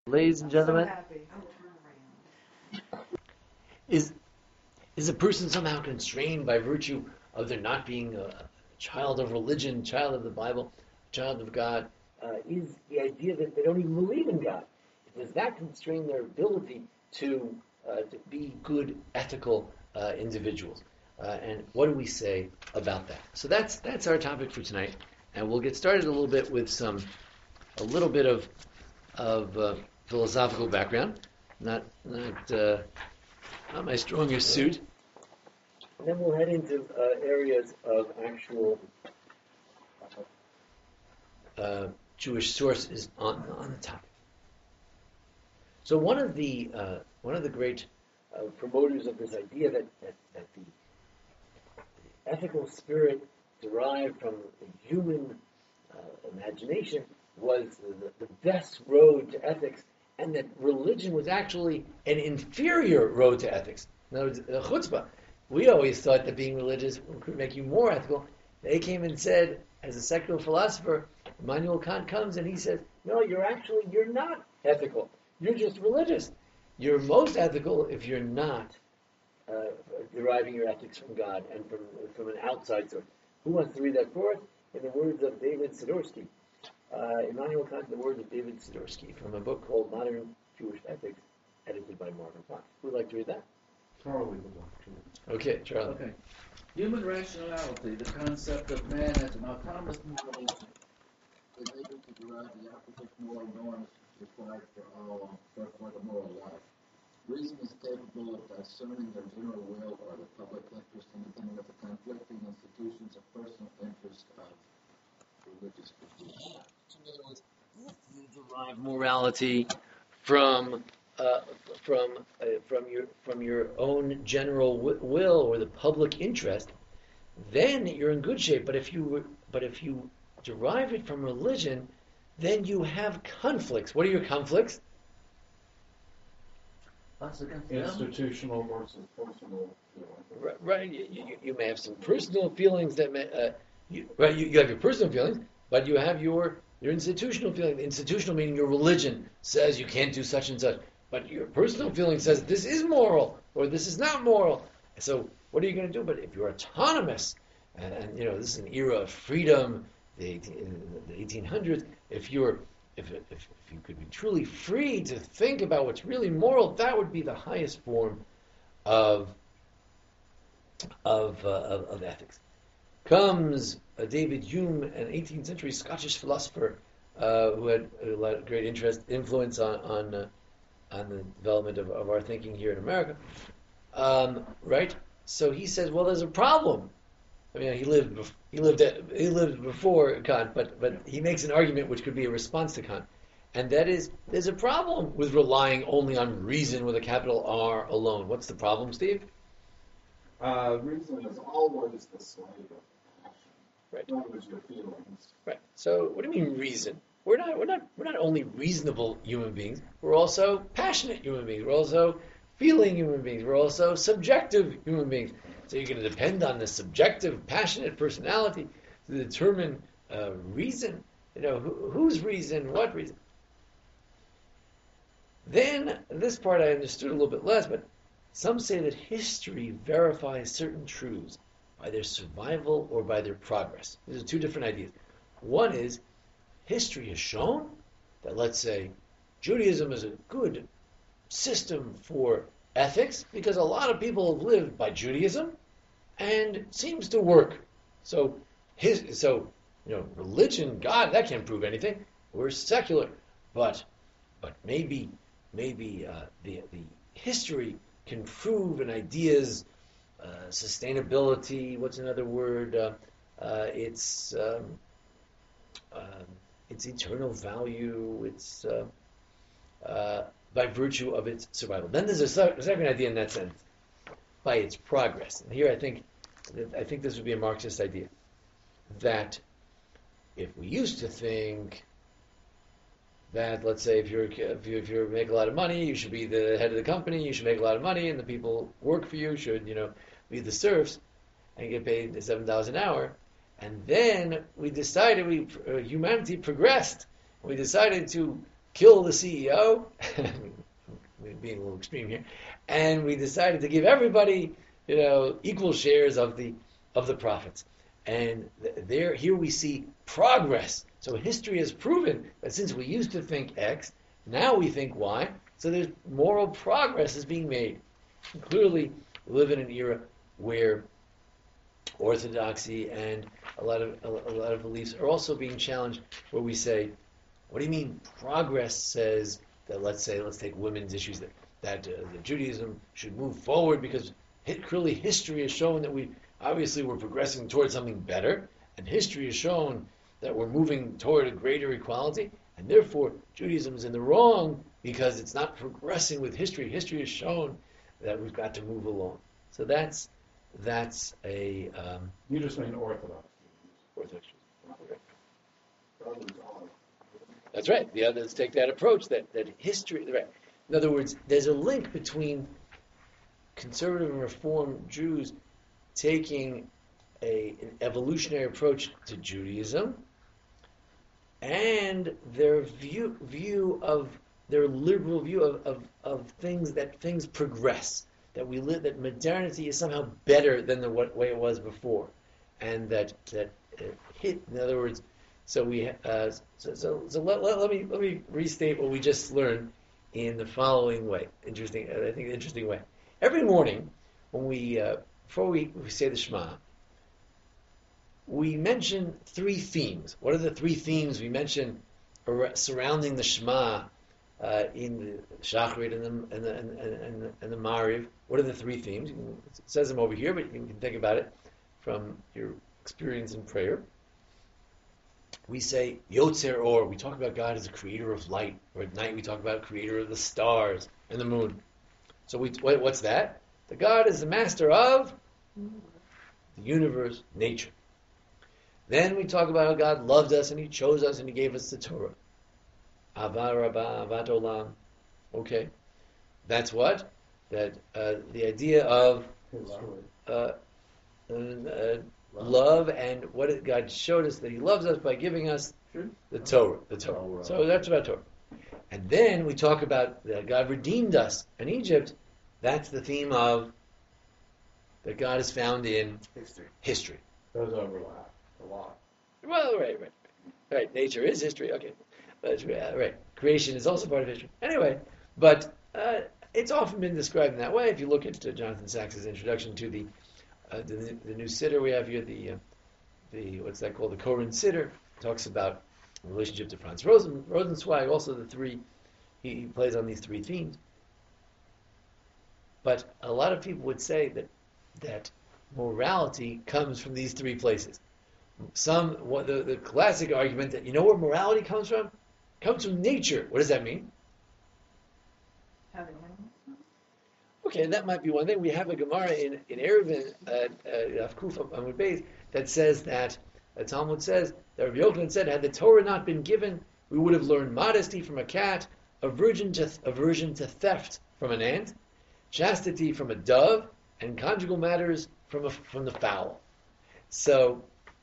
Ladies and gentlemen, is a person somehow constrained by virtue of their not being a child of religion, child of the Bible, child of God? Is the idea that they don't even believe in God? Does that constrain their ability to be good, ethical individuals? And what do we say about that? So that's our topic for tonight, and we'll get started a little bit with a little bit of philosophical background, not my strongest suit. And then we'll head into areas of actual Jewish sources on the topic. So one of the great promoters of this idea that the ethical spirit derived from the human imagination was the best road to ethics, and that religion was actually an inferior road to ethics. In other words, chutzpah. We always thought that being religious could make you more ethical. They came and said, as a secular philosopher, Immanuel Kant comes and he says, no, you're not ethical. You're just religious. You're most ethical if you're not deriving your ethics from God and from an outside source. Who wants to read that for us? In the words of David Sidorsky. Immanuel Kant, the words of David Sidorsky, from a book called Modern Jewish Ethics, edited by Marvin Fox. Who would like to read that? Charlie would like to. Okay, Charlie. Okay. Human rationality, the concept of man as an autonomous moral agent, is able to derive the opposite moral norms required for the moral life. Reason is capable of discerning the general will or the public interest independent of the conflicting institutions of personal interest of religious belief. In other words, you derive morality from your own general will or the public interest, then you're in good shape. But if you derive it from religion, then you have conflicts. What are your conflicts? Institutional versus personal feelings. Right. You may have some personal feelings that may. You have your personal feelings, but you have your institutional feeling. Institutional meaning your religion says you can't do such and such, but your personal feeling says this is moral or this is not moral. So what are you going to do? But if you're autonomous, and this is an era of freedom, the 1800s. If you could be truly free to think about what's really moral, that would be the highest form of ethics. Comes David Hume, an 18th century Scottish philosopher who had a lot of great influence on the development of our thinking here in America. Right? So he says, well, there's a problem. I mean, he lived before Kant, but he makes an argument which could be a response to Kant, and that is, there's a problem with relying only on reason with a capital R alone. What's the problem, Steve? Reason is always the slave of passion. Right. Not always your feelings. Right. So, what do you mean reason? We're not only reasonable human beings. We're also passionate human beings. We're also feeling human beings. We're also subjective human beings. So you're going to depend on the subjective, passionate personality to determine reason. Whose reason, what reason. Then, this part I understood a little bit less, but some say that history verifies certain truths by their survival or by their progress. These are two different ideas. One is, history has shown that, let's say, Judaism is a good system for ethics because a lot of people have lived by Judaism and it seems to work. So religion, God, that can't prove anything. We're secular, but maybe the history can prove an idea's sustainability. What's another word? It's eternal value. It's by virtue of its survival. Then there's a second idea in that sense, by its progress. And here I think this would be a Marxist idea, that if we used to think that, let's say, if you make a lot of money, you should be the head of the company, you should make a lot of money, and the people work for you should, be the serfs and get paid $7 an hour. And then we decided, humanity progressed. We decided to kill the CEO, we're being a little extreme here, and we decided to give everybody, equal shares of the profits. And here we see progress. So history has proven that since we used to think X, now we think Y. So there's moral progress is being made. And clearly, we live in an era where orthodoxy and a lot of beliefs are also being challenged. Where we say, what do you mean progress says that? Let's take women's issues that Judaism should move forward because clearly history has shown that we're progressing towards something better, and history has shown that we're moving toward a greater equality, and therefore Judaism is in the wrong because it's not progressing with history. History has shown that we've got to move along. So that's a You just mean Orthodox. Orthodox. That's right. The others take that approach that history. Right. In other words, there's a link between conservative and reform Jews taking an evolutionary approach to Judaism and their their liberal view of things, that things progress, that modernity is somehow better than the way it was before, and that hit. In other words, so let me restate what we just learned in the following way. Interesting way. Every morning when before we say the Shema, we mention three themes. What are the three themes we mention surrounding the Shema in the Shachrit and the Mariv? What are the three themes? It says them over here, but you can think about it from your experience in prayer. We say Yotzer Or. We talk about God as a creator of light. Or at night we talk about creator of the stars and the moon. So what's that? The God is the master of the universe, nature. Then we talk about how God loved us and He chose us and He gave us the Torah. Ava Rabbah, Avat Olam. Okay. That's what? That the idea of love, and what God showed us that He loves us by giving us the Torah. So that's about Torah. And then we talk about that God redeemed us in Egypt. That's the theme of that God is found in history. Those overlap a lot. Well, right. Nature is history. Okay, right. Creation is also part of history. Anyway, but it's often been described in that way. If you look at Jonathan Sachs's introduction to the new Siddur we have here, the what's that called? The Koren Siddur, talks about the relationship to Franz Rosenzweig. Also, the three he plays on these three themes. But a lot of people would say that morality comes from these three places. The classic argument that where morality comes from? Comes from nature. What does that mean? Having animals. Okay, that might be one thing. We have a Gemara in Eruvin Kuf Amud Beis that says that the Talmud says that Rabbi Yochanan said, had the Torah not been given, we would have learned modesty from a cat, aversion to theft from an ant, chastity from a dove, and conjugal matters from the fowl. So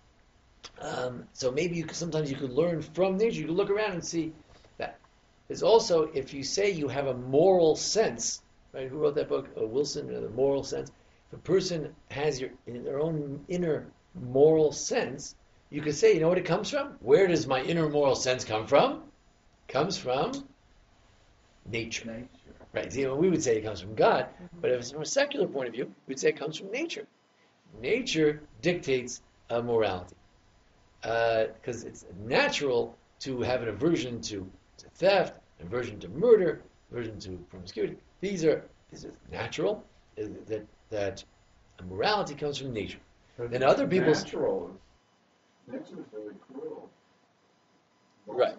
maybe sometimes you could learn from nature. You could look around and see that. There's also, if you say you have a moral sense, right? Who wrote that book? Wilson, The Moral Sense. If a person has their own inner moral sense, you could say, you know what it comes from? Where does my inner moral sense come from? It comes from nature. Right? We would say it comes from God, but if it's from a secular point of view, we'd say it comes from nature. Nature dictates morality. Because it's natural to have an aversion to theft, an aversion to murder, aversion to promiscuity. These are natural. That morality comes from nature. Then other people's nature is very cruel. Right.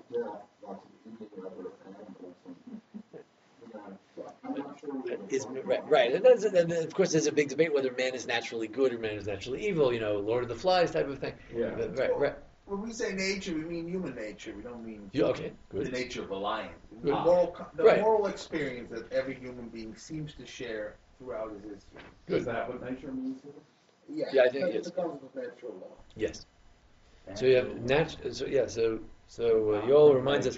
Right. And of course, there's a big debate whether man is naturally good or man is naturally evil. Lord of the Flies type of thing. Yeah. Right. When we say nature, we mean human nature. We don't mean good. The nature of a lion. Good. The moral experience that every human being seems to share throughout his history. Good. Is that what nature means? Yeah, I think it is. It comes with natural law. Yes. So you have So Yoel reminds us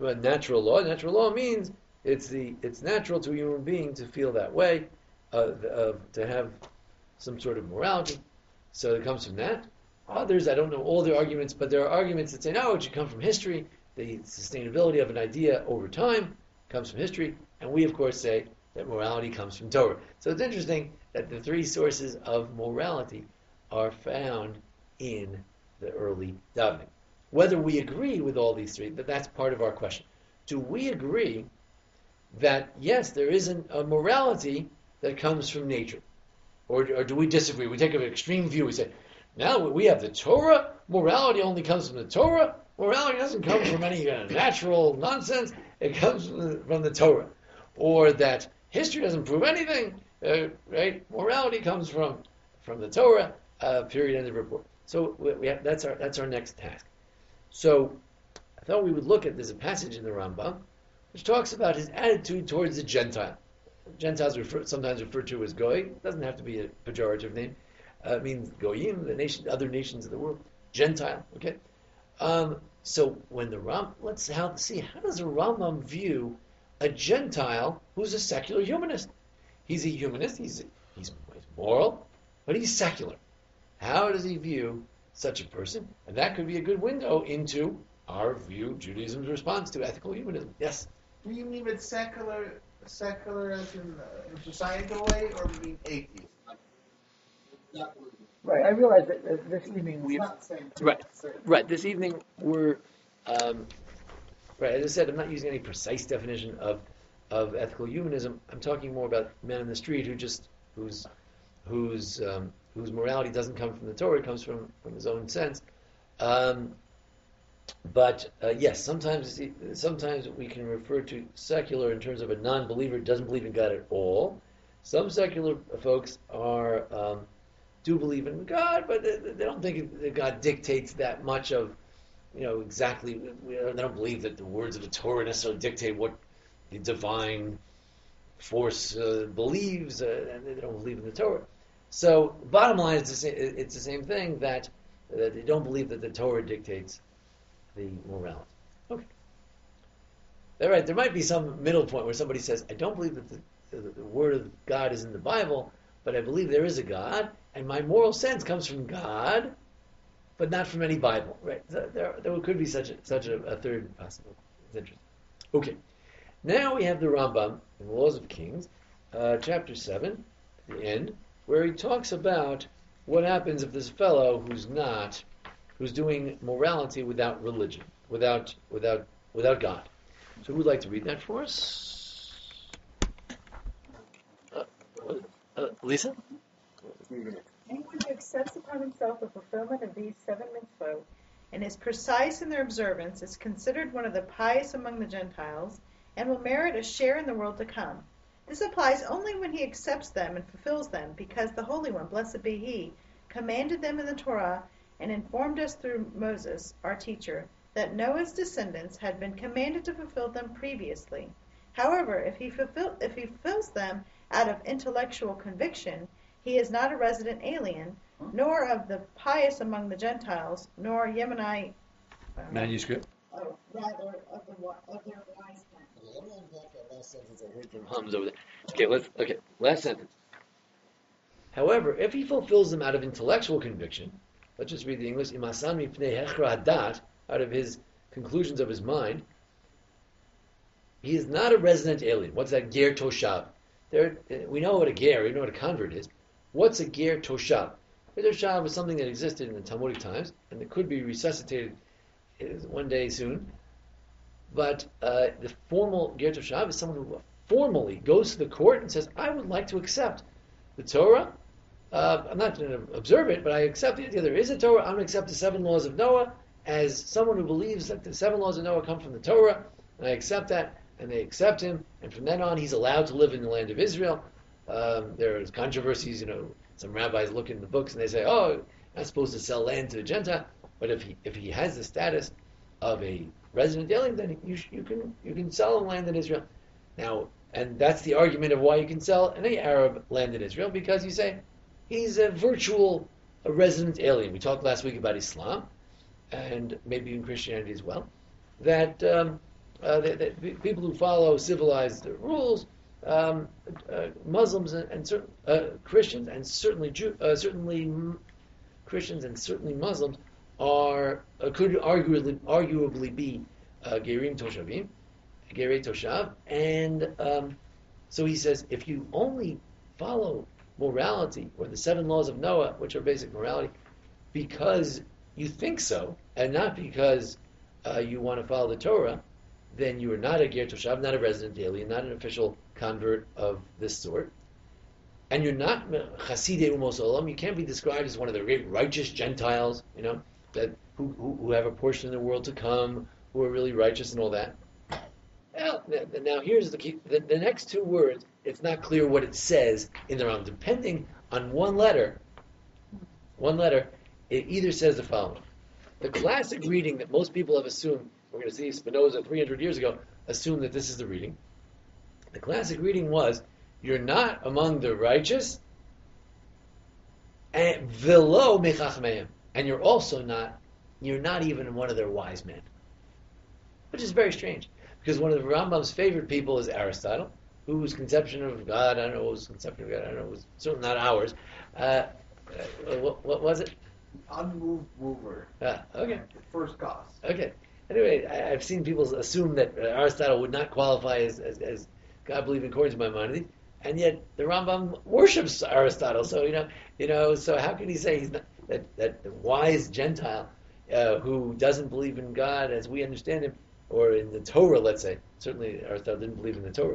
natural law. Natural law means it's natural to a human being to feel that way, to have some sort of morality. So it comes from that. Others, I don't know all the arguments, but there are arguments that say, no, it should come from history. The sustainability of an idea over time comes from history. And we, of course, say that morality comes from Torah. So it's interesting that the three sources of morality are found in the early davening. Whether we agree with all these three, that's part of our question. Do we agree that, yes, there is a morality that comes from nature? Or do we disagree? We take an extreme view. We say, now we have the Torah, morality only comes from the Torah. Morality doesn't come from any natural nonsense. It comes from the Torah. Or that history doesn't prove anything, right? Morality comes from the Torah, period, end of report. So that's our next task. So I thought we would look at, there's a passage in the Rambam which talks about his attitude towards the Gentile. Gentiles sometimes referred to as Goy. It doesn't have to be a pejorative name. It means Goyim, other nations of the world. Gentile, okay? So when the let's see, how does the Rambam view a Gentile who's a secular humanist? He's a humanist, he's moral, but he's secular. How does he view such a person? And that could be a good window into our view, Judaism's response to ethical humanism. Yes? Do you mean it's secular as in societal way, or you mean atheist? Right, I realize that this evening It's not saying Right. This evening we're right. As I said, I'm not using any precise definition of ethical humanism. I'm talking more about men in the street whose morality doesn't come from the Torah; it comes from his own sense. But yes, sometimes we can refer to secular in terms of a non-believer who doesn't believe in God at all. Some secular folks do believe in God, but they don't think that God dictates that much of, exactly. They don't believe that the words of the Torah necessarily dictate what the divine force believes, and they don't believe in the Torah. So, bottom line, it's the same thing, that they don't believe that the Torah dictates the morality. Okay. All right, there might be some middle point where somebody says, I don't believe that the word of God is in the Bible, but I believe there is a God, and my moral sense comes from God, but not from any Bible. Right? There could be such a third possibility. It's interesting. Okay. Now we have the Rambam in the Laws of Kings, chapter 7, at the end, where he talks about what happens if this fellow who's doing morality without religion, without God. So who'd like to read that for us? Lisa? Anyone who accepts upon himself the fulfillment of these 7 mitzvot and is precise in their observance is considered one of the pious among the Gentiles and will merit a share in the world to come. This applies only when he accepts them and fulfills them, because the Holy One, blessed be He, commanded them in the Torah and informed us through Moses, our teacher, that Noah's descendants had been commanded to fulfill them previously. However, if he fulfills them out of intellectual conviction, he is not a resident alien, nor of the pious among the Gentiles, nor Yemenite manuscript. Rather of their wise men. Let me unpack that last sentence I heard from Hums over there. Last sentence. However, if he fulfills them out of intellectual conviction, let's just read the English, Imasan mipnei hechra hadat, out of his conclusions of his mind, he is not a resident alien. What's that? Ger toshav. We know what a ger, we know what a convert is. What's a ger toshav? A toshav is something that existed in the Talmudic times, and it could be resuscitated one day soon. But the formal ger toshav is someone who formally goes to the court and says, I would like to accept the Torah. I'm not going to observe it, but I accept the idea there is a Torah. I'm going to accept the 7 laws of Noah as someone who believes that the 7 laws of Noah come from the Torah, and I accept that, and they accept him, and from then on he's allowed to live in the land of Israel. There's controversies, some rabbis look in the books and they say, oh, you're not supposed to sell land to a Gentile, but if he has the status of a resident alien, then you can sell him land in Israel. Now, and that's the argument of why you can sell any Arab land in Israel, because you say he's a resident alien. We talked last week about Islam, and maybe in Christianity as well, that people who follow civilized rules, Muslims and certain Christians, and certainly Christians and certainly Muslims could arguably be Gerim Toshavim, Gerei Toshav, and so he says if you only follow morality or the 7 laws of Noah, which are basic morality, because you think so, and not because you want to follow the Torah, then you are not a Ger Toshav, not a resident alien, not an official convert of this sort. And you're not Chasidei Umos Olam. You can't be described as one of the great righteous Gentiles, that who have a portion of the world to come, who are really righteous and all that. Now here's the key. The next 2 words, it's not clear what it says in the Rambam. Depending on one letter, it either says the following. The classic reading that most people have assumed, we're going to see Spinoza 300 years ago, assumed that this is the reading. The classic reading was, you're not among the righteous, and velo mechachmeim, and you're not even one of their wise men. Which is very strange, because one of the Rambam's favorite people is Aristotle, whose conception of God, I don't know, it was certainly not ours. What was it? Unmoved mover. Okay. First cause. Okay. Anyway, I've seen people assume that Aristotle would not qualify as God-believing according to Maimonides, and yet the Rambam worships Aristotle. So so how can he say he's not that wise Gentile who doesn't believe in God as we understand him, or in the Torah, let's say? Certainly Aristotle didn't believe in the Torah.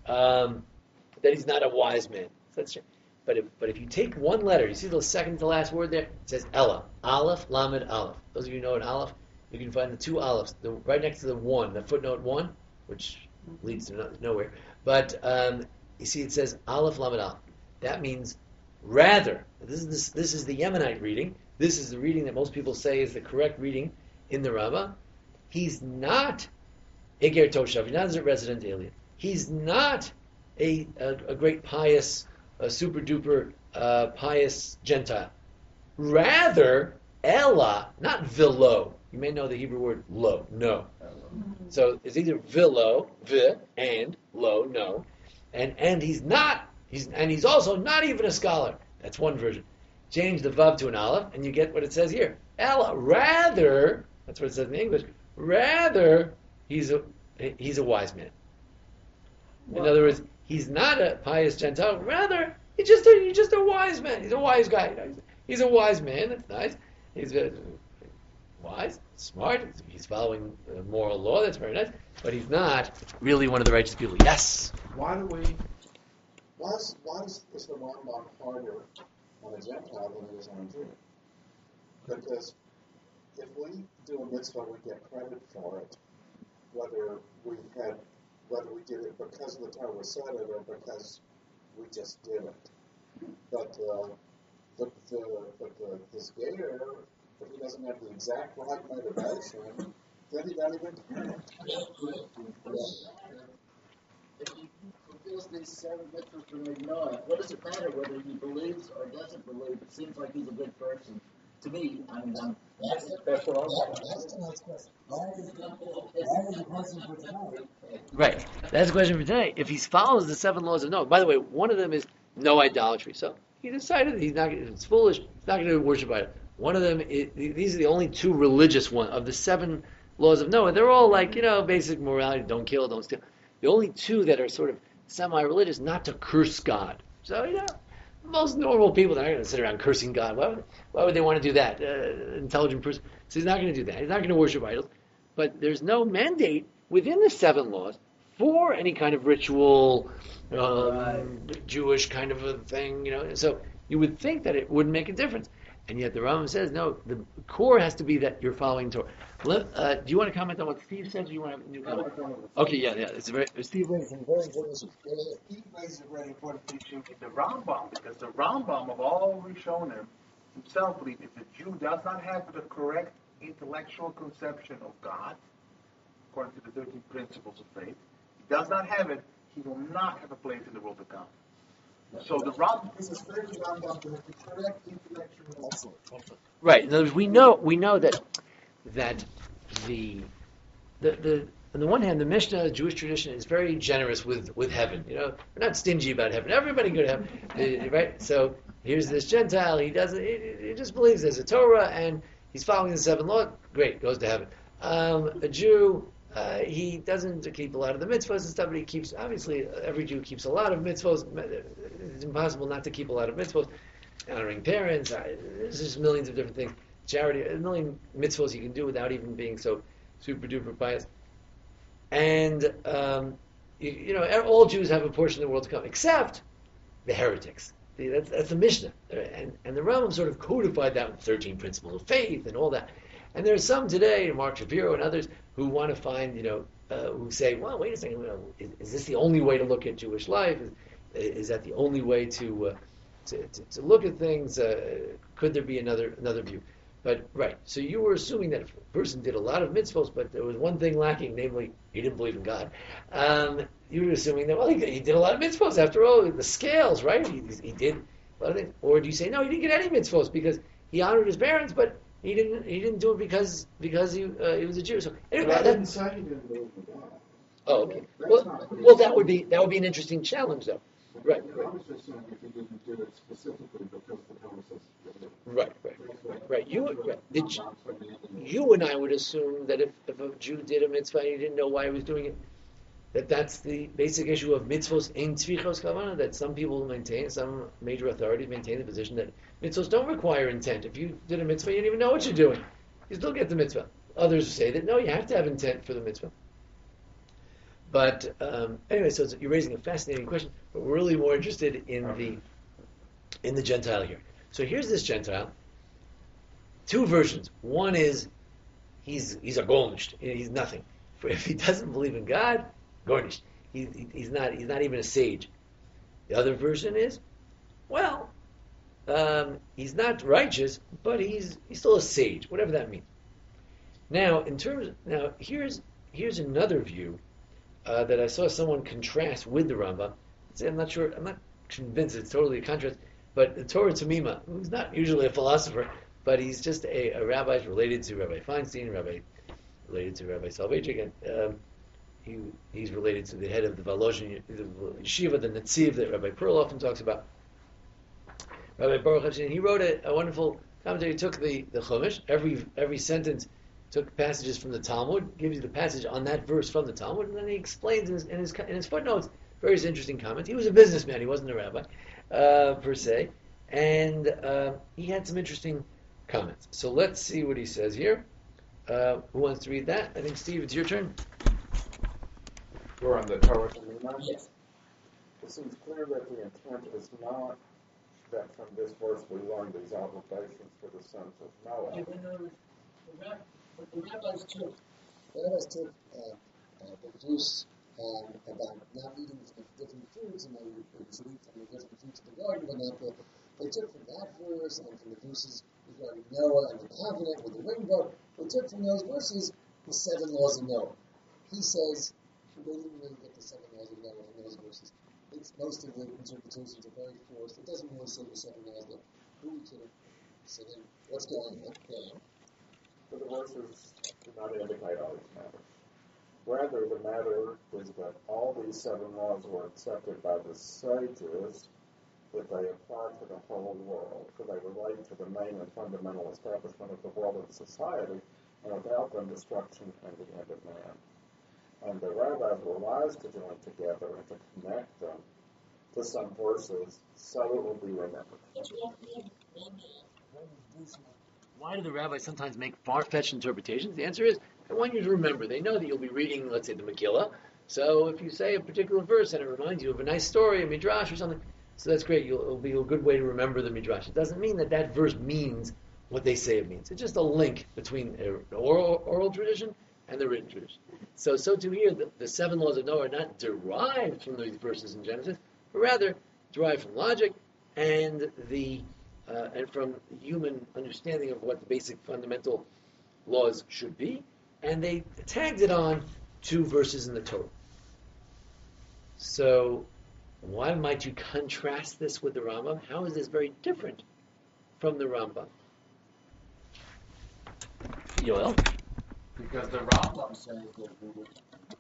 That he's not a wise man. So that's true. But if you take one letter, you see the second to last word there? It says Ella. Aleph, Lamed, Aleph. Those of you who know an Aleph, you can find the 2 Alephs, right next to the 1, the footnote 1, which leads to nowhere. But you see it says Aleph, Lamed, Aleph. That means rather. This is the Yemenite reading. This is the reading that most people say is the correct reading in the Rambam. He's not a Ger Toshav. He's not a resident alien. He's not a great pious, super duper pious Gentile. Rather, Ella, not velo. You may know the Hebrew word lo, no. So it's either velo, and lo, no. And he's also not even a scholar. That's one version. Change the vav to an aleph, and you get what it says here. Ella, rather, that's what it says in English. Rather, he's a wise man. In other words, he's not a pious Gentile. Rather, he's just a wise man. He's a wise guy. He's a wise man. That's nice. He's wise, smart. He's following moral law. That's very nice. But he's not really one of the righteous people. Yes. Why is the Rambam harder on a Gentile than it is on a Jew? Because if we do a mitzvah, we get credit for it, whether we did it because the Torah said it or because we just did it. But this gator, if he doesn't have the exact right motivation, then he got even count. If he fulfills these 7 mitzvahs from Noah, what does it matter whether he believes or doesn't believe? It seems like he's a good person. To me, that's what Right. That's the question for today. If he follows the 7 laws of Noah, by the way, one of them is no idolatry. So he decided it's foolish. He's not going to worship idol. One of them, these are the only 2 religious ones of the 7 laws of Noah. They're all like, basic morality: don't kill, don't steal. The only 2 that are sort of semi-religious, not to curse God. So most normal people, they're not going to sit around cursing God. Why would they want to do that? Intelligent person. So he's not going to do that. He's not going to worship idols. But there's no mandate within the 7 laws for any kind of ritual, Jewish kind of a thing. So you would think that it wouldn't make a difference. And yet the Rambam says, no, the core has to be that you're following Torah. Do you want to comment on what Steve says, or you want to have a new comment? Okay, yeah. Steve raised a very important issue. He raises a very important issue in the Rambam, because the Rambam of all Rishonim himself believes if the Jew does not have the correct intellectual conception of God, according to the 13 principles of faith, he does not have it, he will not have a place in the world to come. So the Rambam is a spiritual Rambam to have the correct intellectual conception. Right. In other words, we know that the on the one hand, the Mishnah, Jewish tradition, is very generous with heaven. We're not stingy about heaven. Everybody go to heaven, right? So here's this Gentile. He doesn't. He just believes there's a Torah and he's following the 7 laws. Great, goes to heaven. A Jew, he doesn't keep a lot of the mitzvahs and stuff, but he keeps. Obviously, every Jew keeps a lot of mitzvahs. It's impossible not to keep a lot of mitzvahs. Honoring parents. There's just millions of different things. Charity, a million mitzvahs you can do without even being so super duper pious. And all Jews have a portion of the world to come, except the heretics. That's the Mishnah, and the Rambam sort of codified that with 13 principles of faith and all that. And there are some today, Mark Shapiro and others, who want to find, who say, well, wait a second, is this the only way to look at Jewish life? Is that the only way to look at things? Could there be another view? But right, so you were assuming that if a person did a lot of mitzvahs, but there was one thing lacking, namely he didn't believe in God. You were assuming that he did a lot of mitzvahs after all. The scales, right? He did a lot of things. Or do you say no? He didn't get any mitzvahs because he honored his parents, but he didn't do it because he was a Jew. So anyway, I didn't say he didn't believe in God. Oh, okay. Well, that would be an interesting challenge, though. Right. I was just saying if he didn't do it specifically because the Torah says he did it. Right. You and I would assume that if a Jew did a mitzvah and he didn't know why he was doing it, that's the basic issue of mitzvos ein tzvichos kavana, that some people maintain, some major authorities maintain the position that mitzvos don't require intent. If you did a mitzvah, you didn't even know what you're doing. You still get the mitzvah. Others say that, no, you have to have intent for the mitzvah. But anyway, so you're raising a fascinating question, but we're really more interested in the Gentile here. So here's this Gentile. 2 versions. One is he's a golnish. He's nothing. If he doesn't believe in God, golnish. He's not even a sage. The other version is, well, he's not righteous, but he's still a sage, whatever that means. Now, here's another view that I saw someone contrast with the Rambam. I'm not convinced it's totally a contrast, but the Torah Tamima, who's not usually a philosopher, but he's just a rabbi related to Rabbi Feinstein, related to Rabbi Soloveitchik, and he's related to the head of the Volozhin Yeshiva, the Netziv that Rabbi Pearl often talks about. Rabbi Baruch Epstein, he wrote a wonderful commentary. He took the Chumash, every sentence took passages from the Talmud, gives you the passage on that verse from the Talmud, and then he explains in his footnotes various interesting comments. He was a businessman, he wasn't a rabbi, per se, and he had some interesting comments. So let's see what he says here. Who wants to read that? I think, Steve, it's your turn. We're on the Torah Tamima. Yes. It seems clear that the intent is not that from this verse we learn these obligations for the sons of Noah. The rabbis took the Jews about not eating from different foods, and they should eat from the different fruits of the garden, and that they took from that verse and from the verses regarding Noah and the covenant with the rainbow, they took from those verses the 7 laws of Noah. He says they didn't really get the 7 laws of Noah from those verses. Most of the interpretations are very forced. It doesn't really say the 7 laws of who we can. So then, what's going on? But the verses do not indicate all these matters. Rather, the matter is that all these 7 laws were accepted by the sages that they apply to the whole world, for they relate to the main and fundamental establishment of the world and society, and without them, destruction and the end of man. And the rabbis were wise to join together and to connect them to some verses so it will be remembered. Why do the rabbis sometimes make far-fetched interpretations? The answer is, I want you to remember. They know that you'll be reading, let's say, the Megillah. So if you say a particular verse and it reminds you of a nice story, a midrash or something, so that's great. It'll be a good way to remember the midrash. It doesn't mean that verse means what they say it means. It's just a link between the oral tradition and the written tradition. So too here, the 7 laws of Noah are not derived from these verses in Genesis, but rather derived from logic and and from human understanding of what the basic fundamental laws should be, and they tagged it on 2 verses in the Torah. So, why might you contrast this with the Rambam? How is this very different from the Rambam? Yoel? Because the Rambam says that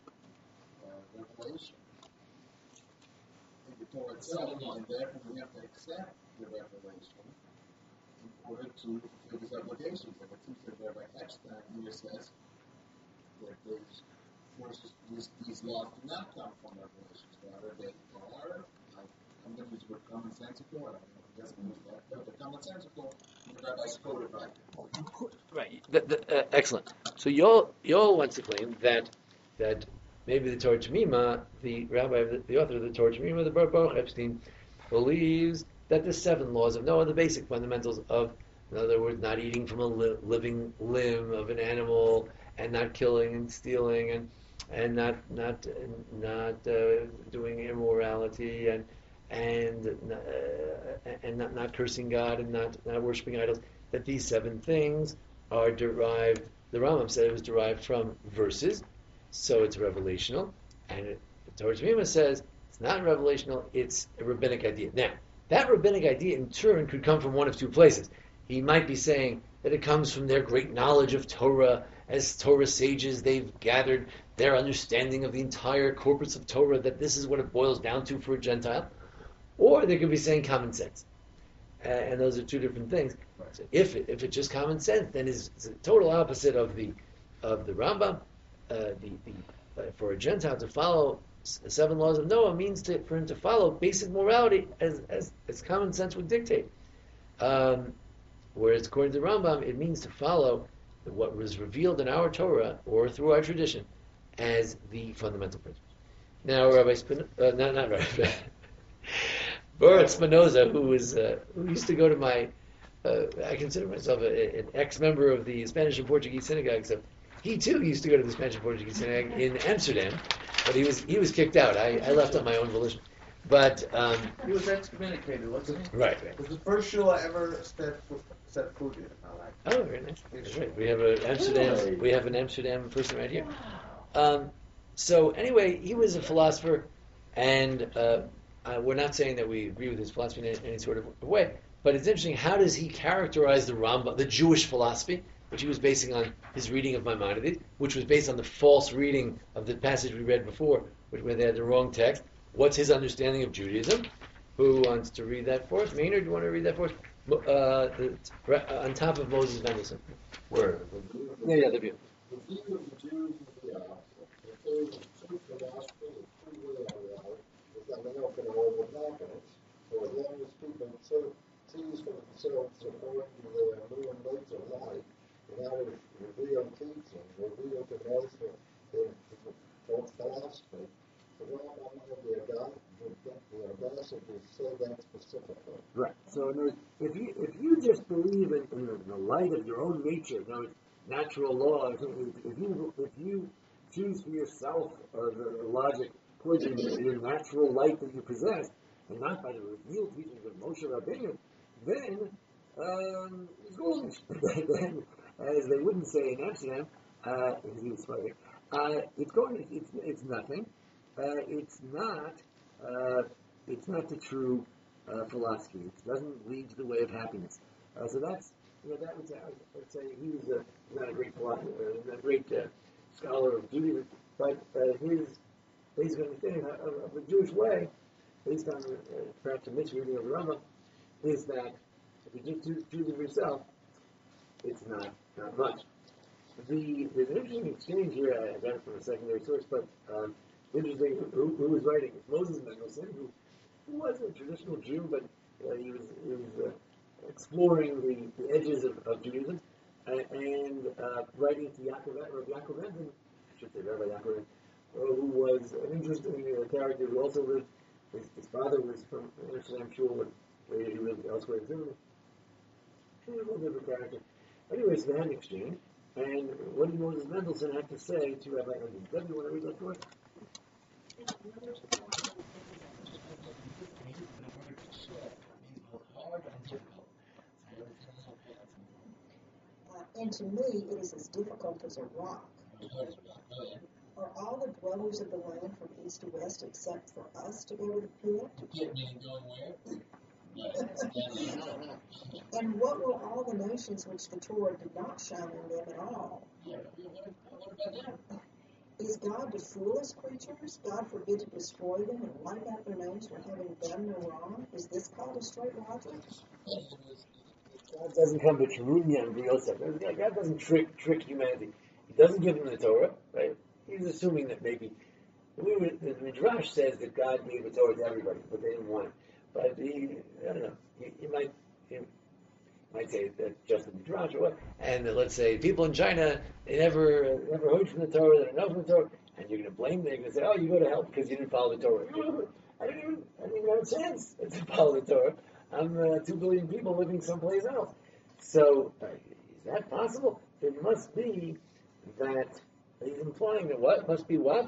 revelation in the Torah itself, and therefore we have to accept the revelation in order to fulfill these obligations. And it seems that Rabbi Epstein here says that these laws do not come from revelations, rather they are, I'm going to use the word commonsensical, I don't know if it doesn't use that, but they're commonsensical, and the rabbis codified. Right. Excellent. So Yoel wants to claim that maybe the Torah Jemima, the author of the Torah Jemima, the Baruch Epstein, believes that the 7 laws of Noah, the basic fundamentals of, in other words, not eating from a living limb of an animal, and not killing and stealing, and not doing immorality, and not cursing God, and not worshiping idols, that these 7 things are derived. The Rambam said it was derived from verses, so it's revelational, and the Torah Jemima says it's not revelational, it's a rabbinic idea. Now, that rabbinic idea in turn could come from one of 2 places. He might be saying that it comes from their great knowledge of Torah. As Torah sages, they've gathered their understanding of the entire corpus of Torah, that this is what it boils down to for a Gentile. Or they could be saying common sense. And those are 2 different things. So if it's just common sense, then it's the total opposite of the Rambam. For a Gentile to follow 7 laws of Noah means for him to follow basic morality as common sense would dictate. Whereas according to the Rambam, it means to follow what was revealed in our Torah or through our tradition as the fundamental principles. Now, Rabbi not Rabbi Baruch Spinoza, who used to go to my, I consider myself an ex-member of the Spanish and Portuguese synagogue, so he too used to go to the Spanish and Portuguese synagogue in Amsterdam, but he was kicked out. I left on my own volition. But he was excommunicated, wasn't he? Right. It was the first shul I ever set foot in my life. Oh, very nice. That's right. We have an Amsterdam person right here. So anyway, he was a philosopher, and we're not saying that we agree with his philosophy in any sort of way, but it's interesting. How does he characterize the Rambam, the Jewish philosophy, which he was basing on his reading of Maimonides, which was based on the false reading of the passage we read before, where they had the wrong text? What's his understanding of Judaism? Who wants to read that for us? Maynard, do you want to read that for us? On top of Moses Mendelssohn. Where? Yeah, the view. The view of the Jews is the opposite. They say the true philosophy, the true way of life, is that they open all the confidence. So as long as people choose for themselves according to their new and nature life, without a revealed teaching, revealed to most of their philosophy, the Rambam had the audacity to say that specifically. Right. So in other words, if you just believe in the light of your own nature, natural law, if you choose for yourself the logic according to your natural light that you possess, and not by the revealed teachings of Moshe Rabbeinu, then it's foolish. Then, as they wouldn't say in Amsterdam, because he was smoking, it's nothing. It's not the true philosophy. It doesn't lead to the way of happiness. So that's, that would say, I would say he was not a great philosopher, not a great scholar of Judaism, but his basic understanding of the Jewish way, based on perhaps a misreading of the Rambam, is that if you just choose it for yourself, it's not much. There's an interesting exchange here. I got it from a secondary source, but interesting. Who was writing? It's Moses Mendelssohn, who was a traditional Jew, but he was exploring the edges of Judaism, and writing to Yaakov Enden, I should say Rabbi Yaakov Enden, who was an interesting character who also lived. His father was from Amsterdam Shul, and later he lived elsewhere in Germany. A little different character. Anyway, so they had an exchange, and what did Moses Mendelssohn have to say to Rabbi Enden? Debbie, you want to read that for us? And to me, it is as difficult as a rock. Are all the dwellers of the land from east to west except for us to go to the pit? Pit meaning going where? And what will all the nations which the Torah did not shine on them at all? Yeah, what about them? Is God to fool his creatures? God forbid to destroy them and wipe out their names for having done no wrong? Is this called a straight logic? God doesn't come to Cherunia and Briosef. God doesn't trick humanity. He doesn't give them the Torah, right? He's assuming that maybe the Midrash says that God gave the Torah to everybody, but they didn't want it. But I don't know. You might say that just the Midrash or what. And let's say people in China, they never heard from the Torah, they don't know from the Torah, and you're going to blame them. You're going to say, "Oh, you go to hell because you didn't follow the Torah." I didn't even have a chance to follow the Torah. I'm 2 billion people living someplace else. So, is that possible? It must be that he's implying that what? Must be what?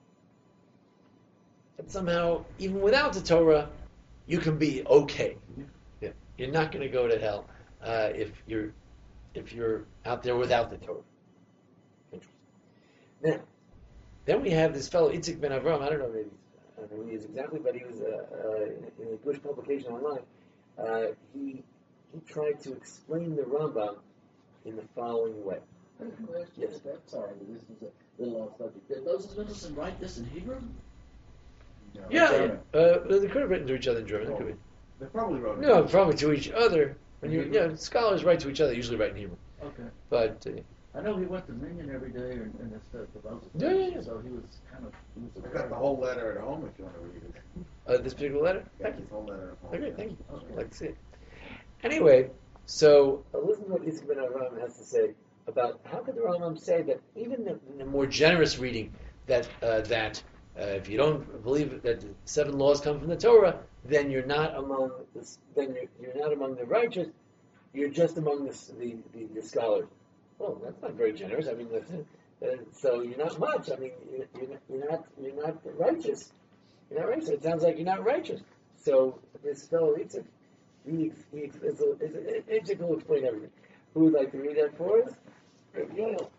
That somehow, even without the Torah, you can be okay. Yeah. You're not going to go to hell if you're out there without the Torah. Interesting. Now, then we have this fellow Itzik ben Avram. I don't know who he is exactly, but he was in a Jewish publication online. He tried to explain the Rambam in the following way. Yes. Sorry, this is a little off subject. Did Moses Mendelssohn write this in Hebrew? Yeah. They could have written to each other in German. They probably wrote it. No, probably to each other. Scholars write to each other. Usually write in Hebrew. Okay. But I know he went to Minyan every day and that's the Moses. Yeah. So he was kind of. I got the whole letter at home if you want to read it. This particular letter. Yeah, the whole letter at home. Okay, thank you. Okay. I'd like to see it. Anyway, so listen to what Itzik ben Avram has to say about how could the Rambam say that even in the more generous reading that if you don't believe that the 7 laws come from the Torah, then you're not among you're not among the righteous. You're just among the scholars. Well, that's not very generous. I mean, so you're not much. I mean, you're not righteous. You're not righteous. It sounds like you're not righteous. So this fellow Itzik, Itzik will explain everything. Who would like to read that for us? Yoel.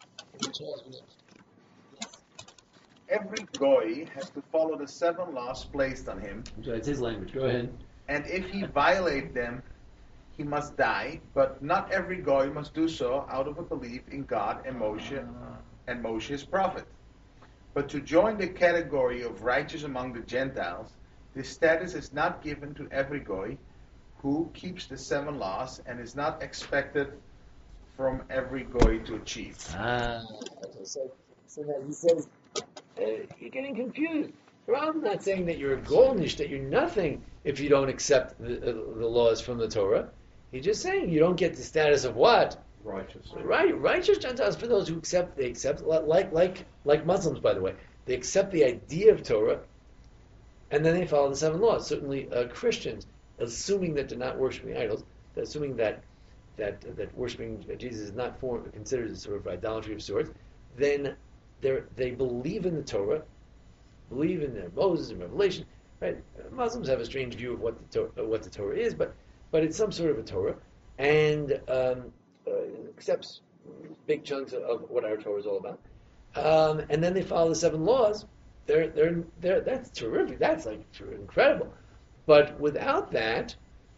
Every goy has to follow the 7 laws placed on him, It's his language. Go ahead. and if he violate them, he must die. But not every goy must do so out of a belief in God and Moshe his prophet. But to join the category of righteous among the Gentiles, this status is not given to every goy who keeps the 7 laws, and is not expected from every goy to achieve. Okay, so now he says, you're getting confused. I'm not saying that you're a golnish, that you're nothing if you don't accept the laws from the Torah. He's just saying you don't get the status of what? Righteous. Right, righteous Gentiles for those who accept. They accept like Muslims, by the way. They accept the idea of Torah, and then they follow the 7 laws. Certainly, Christians, assuming that they're not worshiping idols, assuming that worshiping Jesus is not considered as sort of idolatry of sorts, then they believe in the Torah, believe in Moses and Revelation. Right? Muslims have a strange view of what the Torah is, but it's some sort of a Torah, and accepts big chunks of what our Torah is all about. And then they follow the 7 laws. That's terrific. That's like incredible. But without that,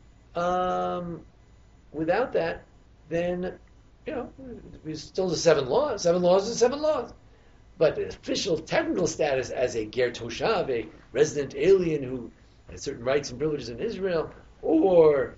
then it's still the 7 laws. 7 laws is 7 laws. But the official technical status as a ger toshav, a resident alien who has certain rights and privileges in Israel, or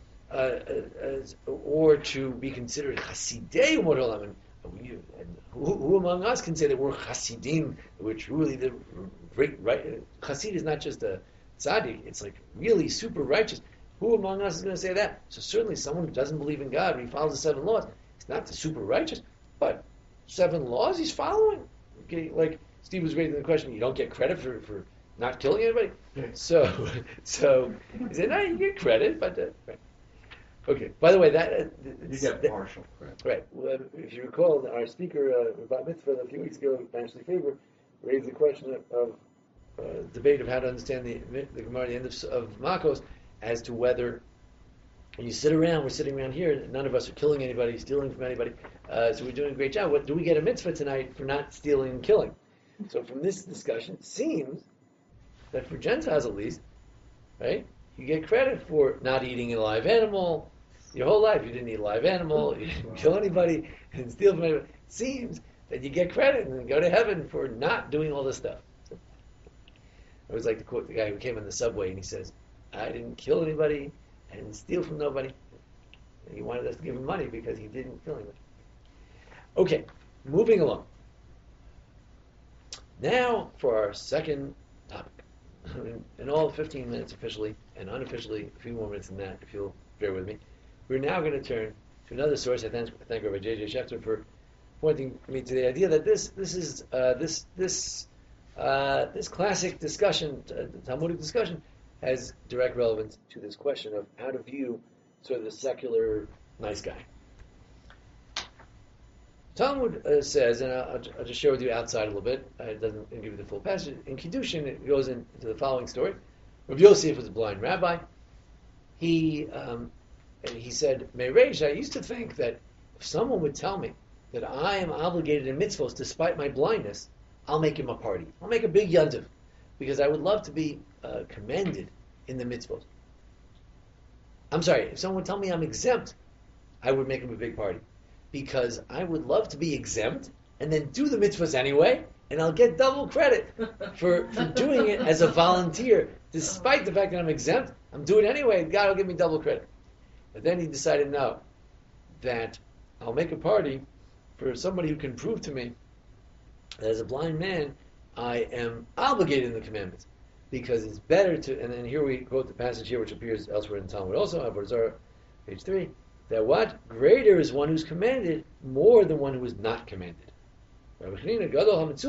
to be considered chasidei umot olam, and who among us can say that we're chasidim, we're truly the right? Chasid is not just a tzaddik; it's like really super righteous. Who among us is going to say that? So certainly someone who doesn't believe in God, he follows the 7 laws. He's not the super righteous, but 7 laws he's following. Okay, like Steve was raising the question, you don't get credit for not killing anybody. So he said, no, you get credit, but right. Okay. By the way, You get partial credit. Right. Well, if you recall, our speaker about mitzvah a few weeks ago, Ashley Faber, raised the question of debate of how to understand the Gemara at the end of Makos, as to whether when you sit around, we're sitting around here, none of us are killing anybody, stealing from anybody, so we're doing a great job. Do we get a mitzvah tonight for not stealing and killing? So from this discussion, it seems that for Gentiles at least, right, you get credit for not eating a live animal. Your whole life you didn't eat a live animal, you didn't kill anybody, you didn't steal from anybody. It seems then you get credit and go to heaven for not doing all this stuff. I always like to quote the guy who came on the subway and he says, I didn't kill anybody, I didn't steal from nobody. And he wanted us to give him money because he didn't kill anybody. Okay, moving along. Now for our second topic. In all 15 minutes officially, and unofficially a few more minutes than that, if you'll bear with me. We're now going to turn to another source. I thank Rabbi J.J. Schefter for pointing me to the idea that this classic discussion, Talmudic discussion, has direct relevance to this question of how to view sort of the secular nice guy. Talmud says, and I'll just share with you outside a little bit. It doesn't give you the full passage. In Kiddushin, it goes into the following story. Rabbi Yosef was a blind rabbi. He said, Mereish, I used to think that if someone would tell me that I am obligated in mitzvos despite my blindness, I'll make him a party. I'll make a big yontiv, because I would love to be commended in the mitzvos. I'm sorry, if someone would tell me I'm exempt, I would make him a big party, because I would love to be exempt and then do the mitzvahs anyway, and I'll get double credit for doing it as a volunteer. Despite the fact that I'm exempt, I'm doing it anyway, God will give me double credit. But then he decided, no, that I'll make a party for somebody who can prove to me that as a blind man, I am obligated in the commandments. Because it's better to, and then here we quote the passage here, which appears elsewhere in Talmud also, Avodah Zarah, page 3, that what? Greater is one who's commanded more than one who is not commanded. It's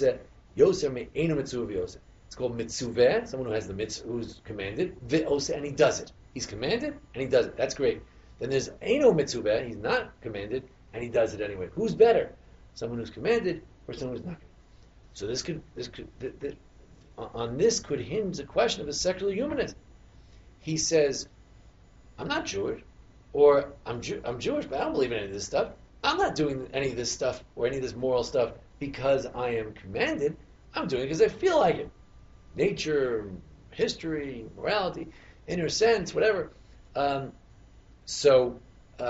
called mitzuveh, someone who has the mitzvah, who's commanded, and he does it. He's commanded, and he does it. That's great. Then there's eino mitzuveh, he's not commanded, and he does it anyway. Who's better? Someone who's commanded, or someone who's not commanded? So on this could hinge the question of a secular humanist. He says, I'm not Jewish, or I'm Jewish, but I don't believe in any of this stuff. I'm not doing any of this stuff or any of this moral stuff because I am commanded. I'm doing it because I feel like it. Nature, history, morality, inner sense, whatever. So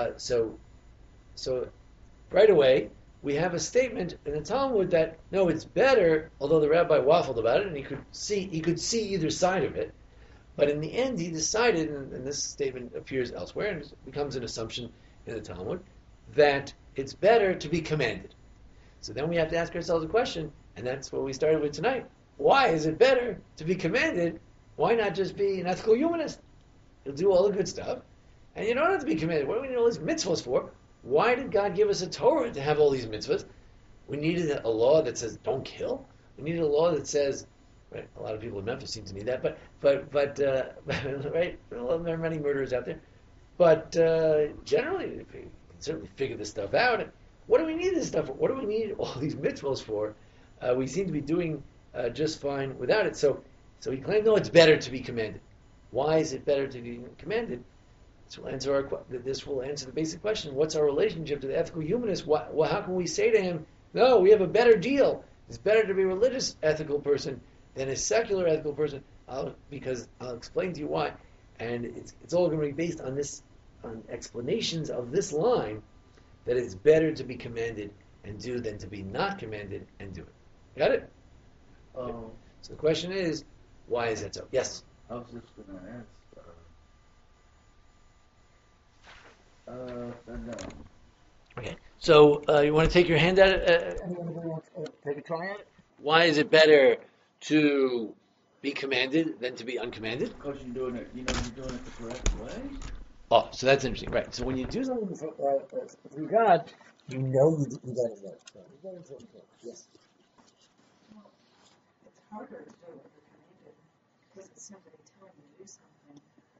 right away we have a statement in the Talmud that no, it's better. Although the rabbi waffled about it, and he could see either side of it, but in the end he decided, and this statement appears elsewhere, and it becomes an assumption in the Talmud, that it's better to be commanded. So then we have to ask ourselves a question, and that's what we started with tonight. Why is it better to be commanded? Why not just be an ethical humanist? You'll do all the good stuff, and you don't have to be commanded. What do we need all these mitzvahs for? Why did God give us a Torah to have all these mitzvahs? We needed a law that says don't kill. We needed a law that says, right? A lot of people in Memphis seem to need that, but right? There are many murderers out there, but generally, we can certainly figure this stuff out. What do we need this stuff for? What do we need all these mitzvahs for? We seem to be doing just fine without it. So he claimed, no, it's better to be commanded. Why is it better to be commanded? This will answer the basic question: what's our relationship to the ethical humanist? How can we say to him, no, we have a better deal? It's better to be a religious ethical person than a secular ethical person, because I'll explain to you why. And it's all going to be based on explanations of this line, that it's better to be commanded and do than to be not commanded and do it. Got it? So the question is, why is that so? Yes? I was just going to ask. Okay. So you want to take your hand at it? Take a try at it? Why is it better to be commanded than to be uncommanded? Because you're doing it the correct way. Oh, so that's interesting, right? So when you do something through God, you know you got it right. Yes. It's harder to do what you're commanded because it's somebody telling you to do something.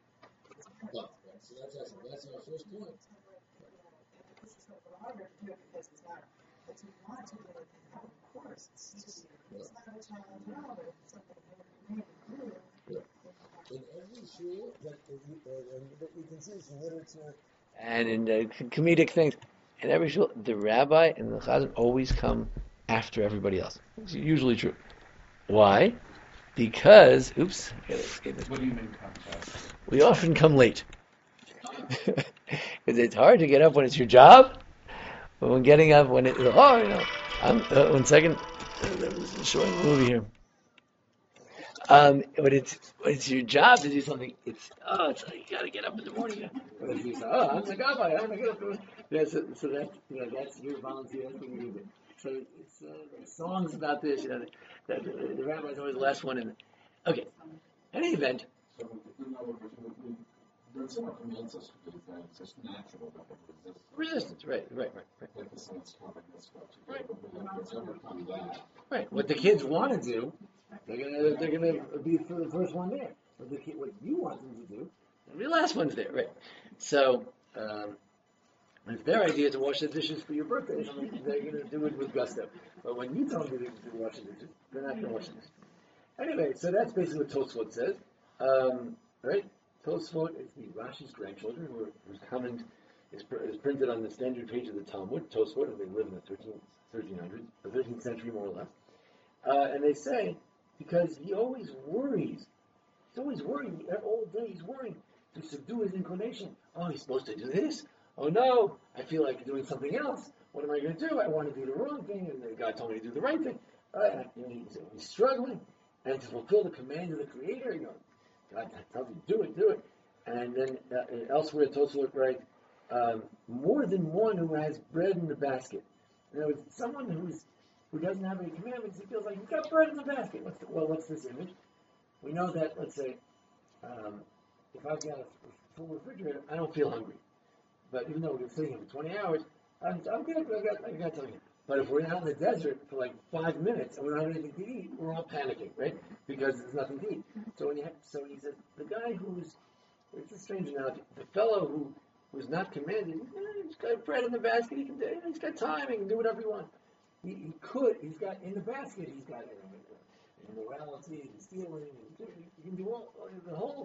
So that's our first point. This is harder to do it because it's not what you want to do. Of course, it's not a challenge at all, but it's something you're commanded to do. In every shul that you can see from literature, and in the comedic things, in every shul, the rabbi and the chazan always come after everybody else. It's usually true. Why? Because, oops, I gotta escape this. What do you mean come fast? We often come late. Because it's hard to get up when it's your job, But when getting up, one second, I'm showing a movie here. But it's your job to do something. It's like you gotta get up in the morning. But if you say, I'm the guy, I'm the guy. Yeah, so that that's your volunteer. That's what you do. So it's songs about this. That the rabbi's always the last one in. Okay. Any event. So, there's someone commands us to do things, it's just natural that we resist. Resistance, right. Like the saints coming this way. Right. It's overcome that. Right. What the kids want to do, they're gonna be the first one there. What you want them to do, they'll be the last ones there, right? So, if their idea is to wash the dishes for your birthday, they're gonna do it with gusto. But when you tell them to wash the dishes, they're not gonna wash the dishes. Anyway, so that's basically what Tosfot says, right? Tosfot is the Rashi's grandchildren, whose comment is printed on the standard page of the Talmud. Tosfot, and they live in the 13th century more or less. And they say, because he always worries. He's always worrying. All day he's worrying to subdue his inclination. Oh, he's supposed to do this. Oh no, I feel like doing something else. What am I going to do? I want to do the wrong thing, and the God told me to do the right thing. He's struggling. And to fulfill the command of the Creator, God tells you, do it. And then elsewhere, Tosfot writes, more than one who has bread in the basket. In other words, someone who doesn't have any commandments, he feels like he's got bread in the basket. What's this image? We know that, let's say, if I've got a full refrigerator, I don't feel hungry. But even though we're sitting here for 20 hours, I'm good. I got something. But if we're out in the desert for like 5 minutes and we don't have anything to eat, we're all panicking, right? Because there's nothing to eat. So he says, the guy it's a strange analogy, the fellow who's not commanded, he's got bread in the basket, he's got time, he can do whatever he wants. He's got in the basket, he's got immorality and stealing, he can do all the whole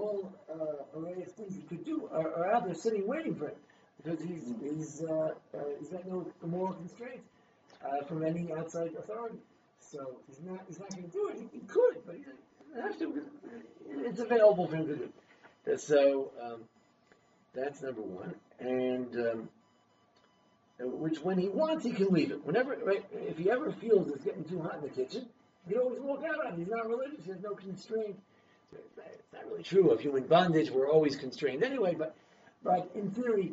array of things he could do are out there sitting waiting for him. Because he's got no moral constraints from any outside authority, so he's not going to do it. He could, but he doesn't have to. It's available for him to do. So that's number one, and which when he wants, he can leave it. Whenever, right? If he ever feels it's getting too hot in the kitchen, he can always walk out on it. He's not religious. He has no constraint. It's not really true of human bondage. We're always constrained anyway, but in theory.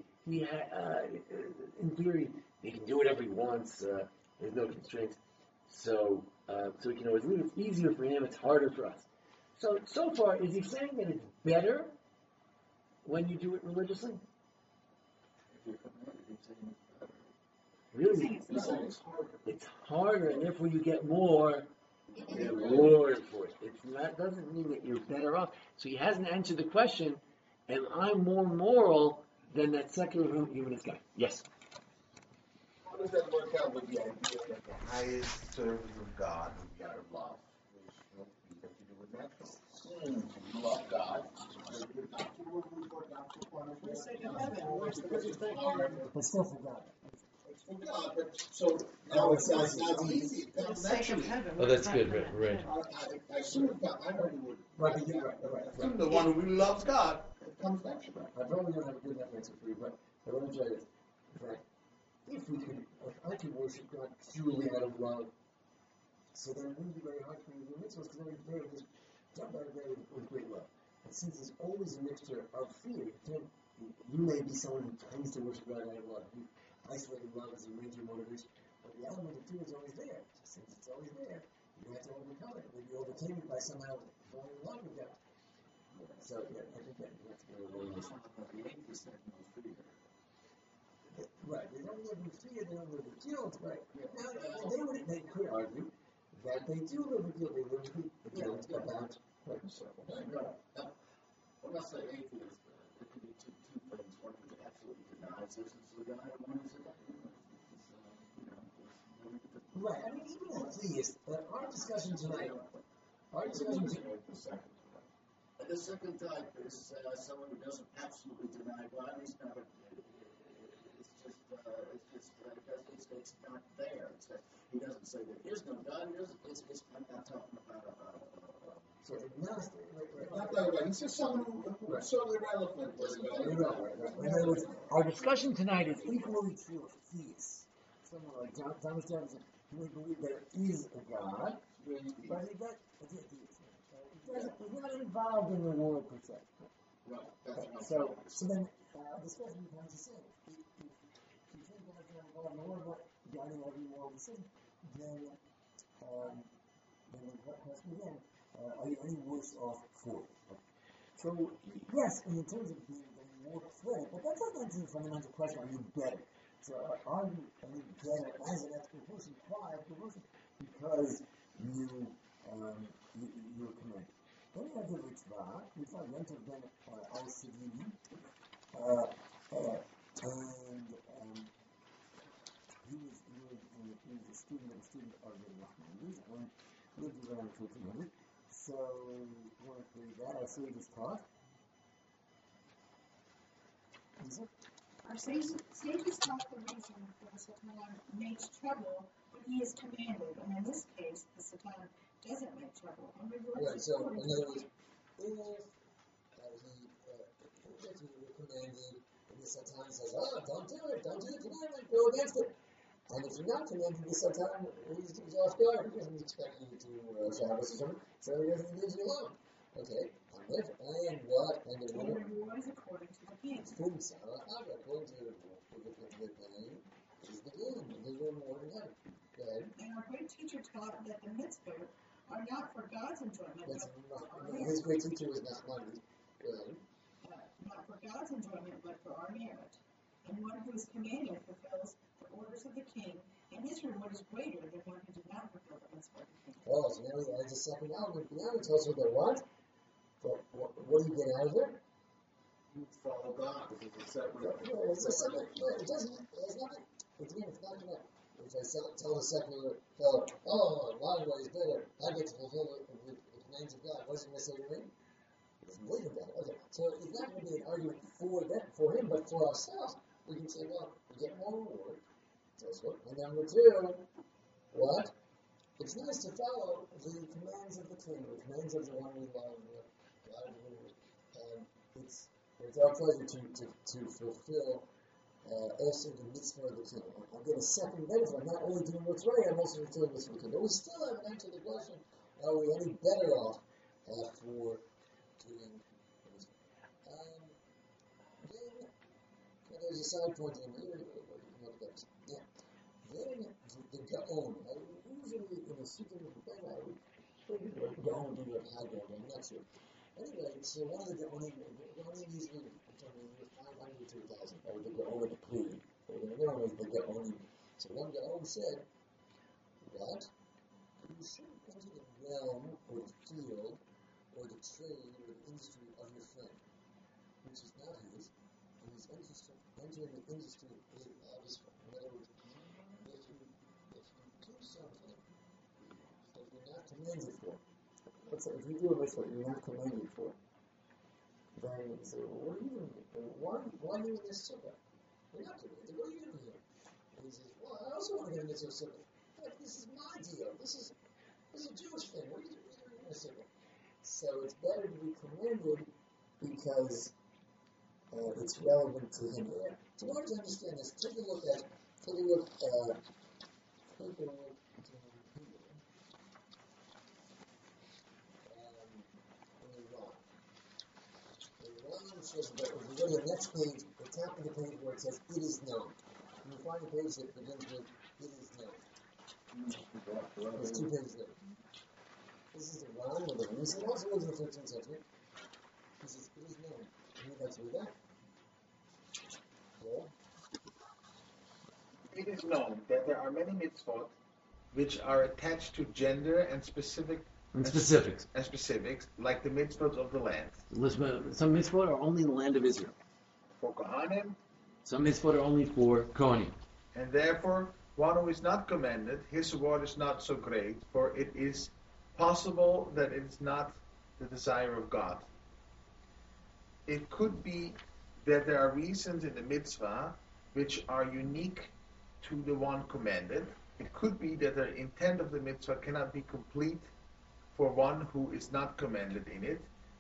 In theory, he can do whatever he wants. There's no constraints, so he can always leave. It's easier for him. It's harder for us. So far, is he saying that it's better when you do it religiously? Really, it's harder, and therefore you get more reward for it. Doesn't mean that you're better off. So he hasn't answered the question: am I more moral than that secular humanist guy? Yes. How does that work out with the idea that the highest service of God would be out of love? Which have to do with natural. You love God. But still for God. So now it's not easy. For the sake of heaven. Oh, that's good, right. I assume I know you would. Right. Assume the one who really loves God. It comes naturally. I probably don't have a good enough answer for you, but I want to tell you that if I could worship God purely out of love, so then it wouldn't be very hard for me to do mitzvahs because I would just jump out of there with great love. But since there's always a mixture of fear, you may be someone who tends to worship God out of love. Isolated love is a major motivation, but the element of fear is always there. Since it's always there, you have to overcome it. Maybe overcame it by somehow falling in love with God. So yeah, I think that you have to go along with right. They don't live in fear, they don't live with guilt, right? Now, they could argue that they do live with guilt, they live with guilt about When I say atheist, it could be two things. One is absolutely denies existence of God, and one is right. I mean, even an atheist, our discussion tonight. And the second type is someone who doesn't absolutely deny God. He's not. It's not there. He doesn't say there is no God. I'm not talking about So agnostic, not Right. It's just so irrelevant. In other words, our discussion tonight is equally true of theists. Someone like Thomas Jefferson, who would believe there is a God, but he's not involved in the world per se. Right. So then, discussion becomes the same. If you think God's not involved in the world, but guiding every moral decision, then the question again, are you any worse off for it? So, yes, in terms of being more credit, but that's not the fundamental question, are you better? So, are you better as an ethical person? Why ethical person? Because you're commanded. Then you have the Ritzvah, which I went to Ben al-Sidini, and he was a student of the Nachmanides, and lived around 1300. So, you want to read that? Our sages taught. Our sages taught the reason that the Satan makes trouble when he is commanded, and in this case, the Satan doesn't make trouble. Right, so in other words, if he were commanded, and the Satan says, don't do the commandment, go against it. And if you're not commanded, the Satan is off guard. He doesn't expect you to Shabbos or something, so he doesn't leave you alone. Okay, and what? And the reward is according to the king. According to the king is the king. There's no more than that. Okay. And our great teacher taught that the mitzvot are not for God's enjoyment. His great teacher was Nachmanides. Not for God's enjoyment, but for our merit. And one who is commanded fulfills the orders of the king, and his reward is greater than one who did not fulfill the mitzvah of the king. Oh, so now he adds a second element. Now he tells you that what? What do you get out of it? You follow God. This is a separate. It's a separate. It doesn't. It's nothing. It's not enough. If I tell a secular fellow, my way is better, I get to fulfill the commands of God. What's he going to say to me? He doesn't believe in that. Okay, so it's not going to be an argument for him, but for ourselves. We can say, well, we get more reward. That's what. And number two, what? It's nice to follow the commands of the king, the commands of the one we love. It's our pleasure to fulfill also the mitzvah of the king. I'll get a second benefit. I'm not only doing what's right, I'm also fulfilling the mitzvah of the king. But we still haven't answered the question, are we any better off for doing this? Then there's a side point in here. Yeah. Then the Gaon. Usually in a super Gaon do what high ground, I'm not sure. Anyway, so one of the Gaonim usually between 500 to 1,000, or the Gaon of the Plea, or the known as the Gaonim. So one Gaon said, what? You shouldn't enter the realm, or the field, or the trade, or the industry of your friend, which is not his, and he's entering the industry of his friend. In other words, if you do something that you're not commanded for, if you do a mitzvah you're not commanded for, then you say, well, what are you doing here? Why are you in this sukkah? You're not commanded. What are you doing here? And he says, well, I also want to get a mitzvah sukkah. But this is my deal. This is a Jewish thing. What are you doing in a sukkah? So it's better to be commanded because it's relevant to him. So in order to understand this, take a look at Iran says that if you go to the next page, the top of the page where it says, it is known. And you find a page that begins with, it is known. There's two pages there. This is Iran with a reason. It also was in the 13th century. He says, it is known. And you'd like to read that? Yeah. It is known that there are many mitzvot which are attached to gender and specifics, like the mitzvot of the land. Some mitzvot are only in the land of Israel. For Kohanim. Some mitzvot are only for Kohanim. And therefore, one who is not commanded, his reward is not so great, for it is possible that it is not the desire of God. It could be that there are reasons in the mitzvah which are unique to the one commanded. It could be that the intent of the mitzvah cannot be complete for one who is not commanded in it,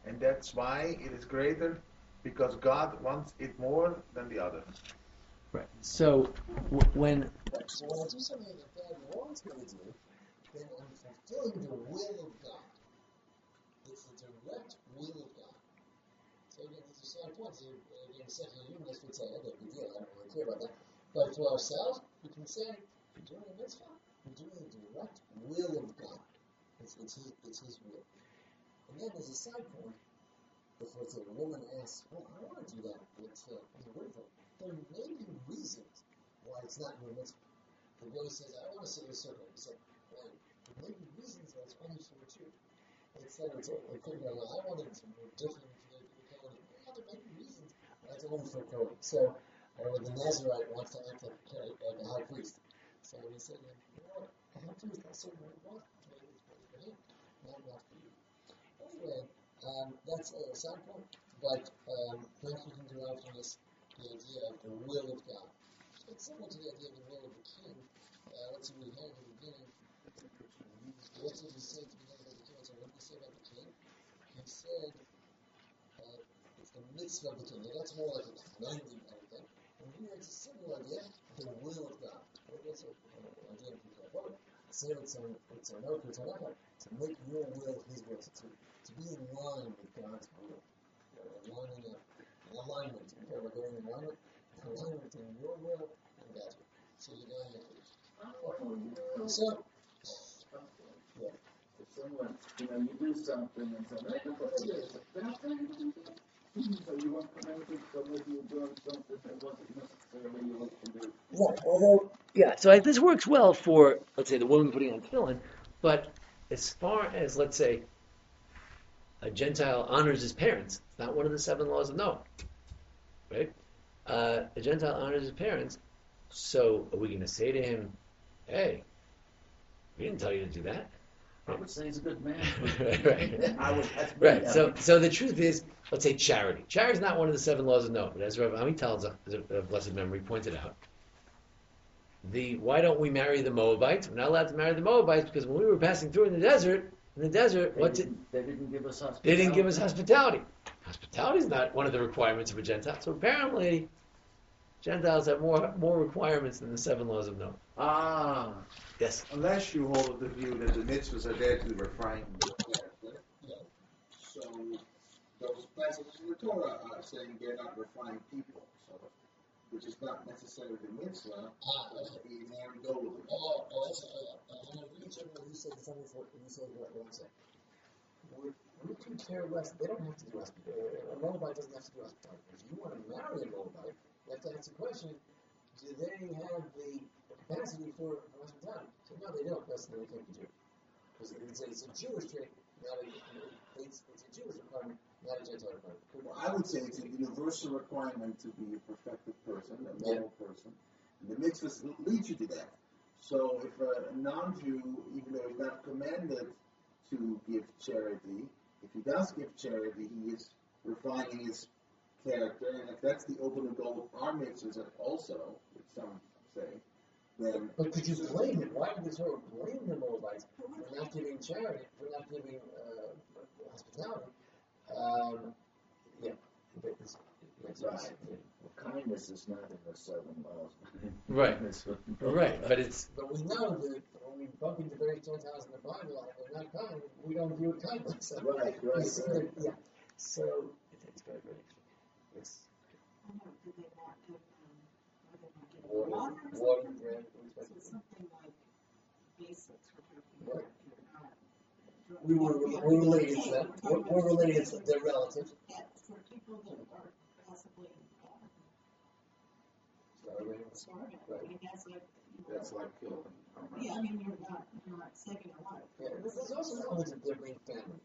And that's why it is greater, because God wants it more than the other. Right. So when So when I do something that God wants me to do, then I'm fulfilling the will of God. It's the direct will of God. So again, these are side points. Again, secular humanists would say, okay, big deal, I don't really care about that. But for ourselves, we can say, we're doing a mitzvah, we're doing the direct will of God. It's his will. And then there's a side point. If let's say a woman asks, well, I want to do that, it's a mitzvah. There may be reasons why it's not your mitzvah. The boy says, I want to sit in a circle. You say, well, there may be reasons why it's only for two. Instead of it could be, I wanted to be different from the Kohen. Well, there may be reasons why it's only for Kohen. So, the Nazarite wants to act like a high priest. So he said, you know what, a high priest, that's certainly what maybe it's better for him, not for you. Anyway, that's a side point, but perhaps we can derive from this the idea of the will of God. It's similar to the idea of the will of the king. Let's see, we had in the beginning. What did he say to the beginning of the king? So what did he say about the king? He said, it's the mitzvah of the king. Now that's more like a commanding kind of thing. And here it's a similar idea, the will of God. That's an idea of the Bible. Say it's an oath, to make your will his will, to be in line with God's will. Alignment. Okay, we're going in alignment between your will and God's will. So you got it. So, yeah. If someone, you do something and someone, so you want to know so maybe you're doing something that wasn't necessarily you like to do. right, although so this works well for, let's say, the woman putting on tefillin, but as far as, let's say, a Gentile honors his parents, it's not one of the 7 laws of Noah, right? A Gentile honors his parents, so are we going to say to him, hey, we didn't tell you to do that? I would say he's a good man. Right. So the truth is, let's say charity. Charity is not one of the 7 laws of Noah, but as Rav Amital, of blessed memory, pointed out, why don't we marry the Moabites? We're not allowed to marry the Moabites because when we were passing through in the desert, they didn't give us hospitality. They didn't give us hospitality. Hospitality is not one of the requirements of a Gentile. So apparently, Gentiles have more requirements than the 7 laws of Noah. Ah. Yes. Unless you hold the view that the mitzvahs are there to refine you. Yeah. So those passages in the Torah are saying they're not refined people, so which is not necessarily the mitzvah. You never go with it. That's I'm going to read what you said something for you said what I'm saying. We can care less. They don't have to do hospitality. A Moabite doesn't have to do hospitality. If you want to marry a Moabite, you have to ask the question: do they have the capacity for hospitality? So no, they don't. That's they can't be Jew. Because it's a Jewish trait, not it's a Jewish requirement, not a Gentile requirement. Well, I would say it's a universal requirement to be a perfected person, a moral person. And the mitzvahs lead you to that. So if a non-Jew, even though he's not commanded to give charity, if he does give charity, he is refining his character. And if that's the ultimate goal of our mitzvahs also, which some say, then... But could you blame him? Why would the Torah blame the Moabites for not giving charity, for not giving hospitality? Right. Well, kindness is not in the 7 laws. Right. Right. But we know that when we bump into various Gentiles in the Bible and they're not kind, we don't view it kindly. So right. Yeah. So it's very, very interesting. Yes. Did they not give water, bread, something like basics for people? Right. We're related to them. We're related to their relatives. Yeah, for people that are possibly starving. Right. I mean, That's like yeah, I mean, you're not saving a life. Yeah, there's also elements of their main family.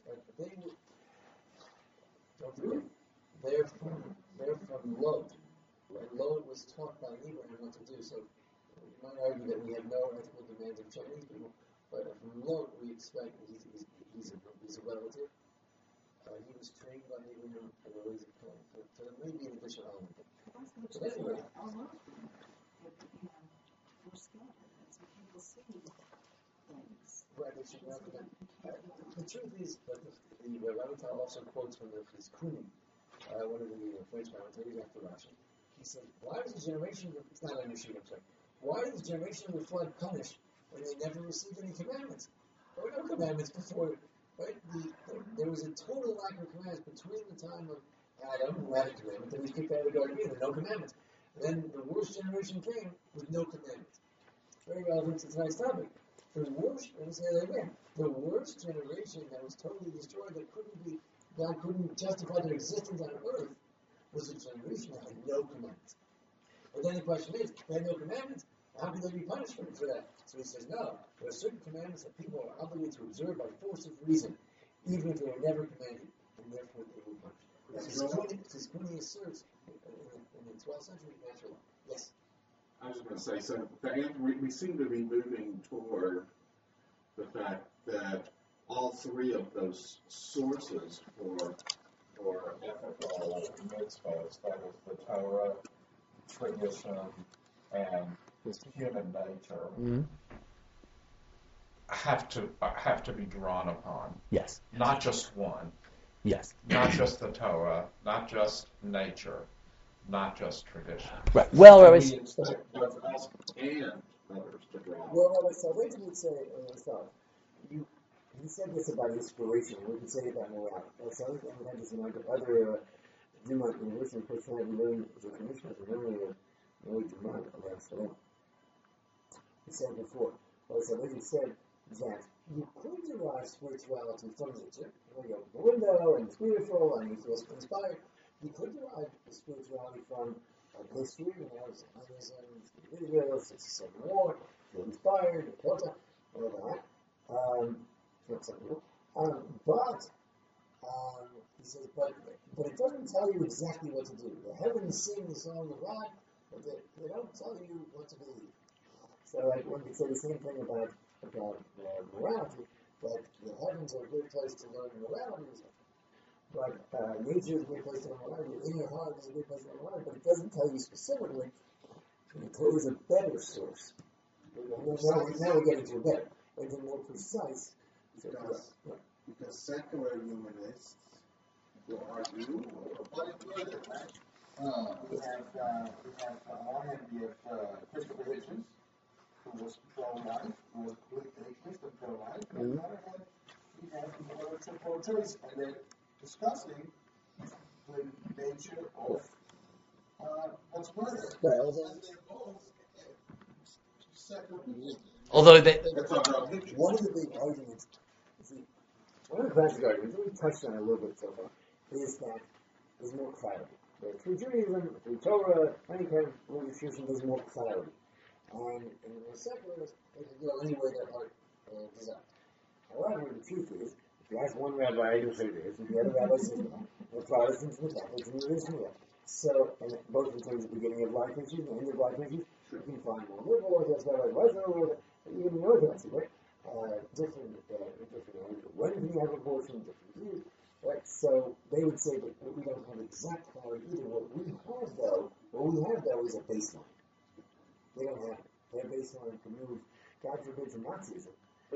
They're from Lot. And Lot was taught by Abraham what to do. So you might argue that we have no ethical demands of Chinese people, but from Lot we expect he's a relative. He was trained by Abraham in the ways of killing. So there may be an additional element. But anyway, We're scattered. And so people see things. Right, they should not them. The truth is, that the Rambam also quotes from the Kuni, one of the French commentators after Rashi. He said, "Why does the generation? It's not on your sheet, I'm sorry. Why did the generation of the flood punish when they never received any commandments? There were no commandments before, right? There was a total lack of commandments between the time of Adam, who had a commandment, and he kicked out of the Garden of Eden, no commandments. Then the worst generation came with no commandments. Very relevant to tonight's topic. The worst, let me say that again, the worst generation that was totally destroyed, God couldn't justify their existence on earth, was a generation that had no commandments. But then the question is, they had no commandments, how can they be punished for that? So he says, no, there are certain commandments that people are obligated to observe by force of reason, even if they were never commanded, and therefore they were punished. This Kuni asserts in the 12th century natural law. Yes? I was going to say, so we seem to be moving toward the fact that all three of those sources for ethical mitzvahs, that is the Torah, tradition, and human nature, have to be drawn upon. Yes. Not just one. Yes. Not just the Torah, not just nature, not just tradition. Right. Well, we expect both us and others to draw. Well, Rabbi Salvation would say, he said this about inspiration, and we can say it about morality. Salvation had this in mind of other Dumont University personality learning as a commissioner, as a memory of Mary Dumont around Salem. He said before, Rabbi Salvation said that you could derive spirituality from nature. You open the window, and it's beautiful, and you feel inspired. You could derive the spirituality from history, Zionism, Israel, 67 war, feel inspired, all that. But he says, but it doesn't tell you exactly what to do. The heavens sing the song of God, but they don't tell you what to believe. So one could say the same thing about morality, that the heavens are a great place to learn morality, but nature is a great place to learn morality. In your heart is a great place to learn morality, but it doesn't tell you specifically. The Torah is a better source. Now we're getting to a better, it's a more precise. Because secular humanists will argue, what is good? We have one hand, we have Christopher Hitchens, who was pro-life, who was politically atheist and pro-life, and on the other hand, we have people who are pro-choice, and they're discussing the nature of what's murder. Well, and they're both secular. Although one of the big arguments, one of the classic arguments, we touched on it a little bit so far, is that there's more clarity. Through Judaism, through Torah, any kind of religious tradition, there's more clarity. And in the secularists, they can go anywhere their heart desires. However, the truth is, if you ask one rabbi, he'll say this, and the other rabbi says that. The Protestants and the Catholics and the Israel. So, and both in terms of beginning of life issues and end of life issues, you can find more liberal Orthodox rabbis, even the Orthodox, right? Different when can you have abortion, different views, right? So they would say that we don't have exact clarity either. What we have though is a baseline. They don't have it. Their baseline can move, God forbid, to Nazism.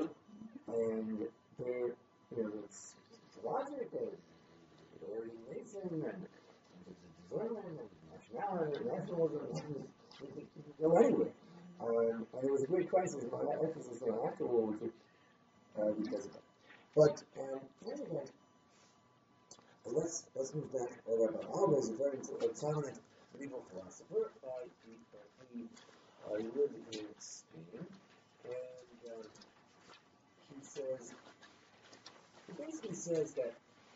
And they're, it's logic, they're nation, and discernment, and nationality, nationalism, go anywhere. And there was a great crisis in my emphasis after World War II because of that. But anyway, let's move back. Rabbi Alba is a very prominent medieval philosopher. He lived in Spain, and he basically says that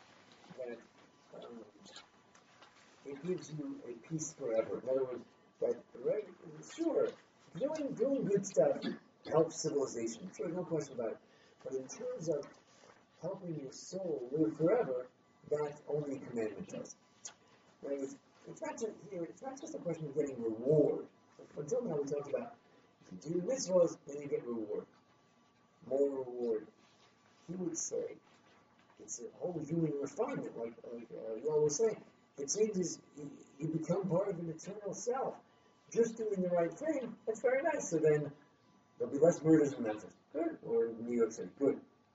it gives you a peace forever. In other words, that sure, doing good stuff helps civilization. Sure, no question about it. But in terms of helping your soul live forever, that only commandment does. It's not just a question of getting reward. Until now we talked about if you do mitzvahs, then you get reward. More reward. He would say it's a whole human refinement, like you always say. It changes, you become part of an eternal self. Just doing the right thing, that's very nice. So then There'll be less murders in Memphis. Good. Or in New York City. Good.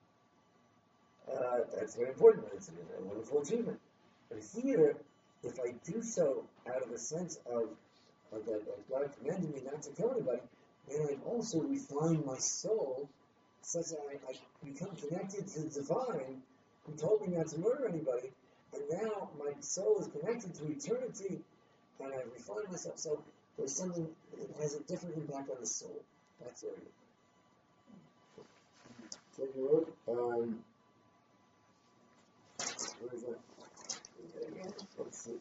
That's very important. It's a wonderful achievement. But here, if I do so out of a sense of that God commanded me not to kill anybody, then I've also refined my soul such that I become connected to the divine who told me not to murder anybody, and now my soul is connected to eternity, and I've refined myself. So there's something that has a different impact on the soul. That's very good. Take a look. Where is that? Let's see.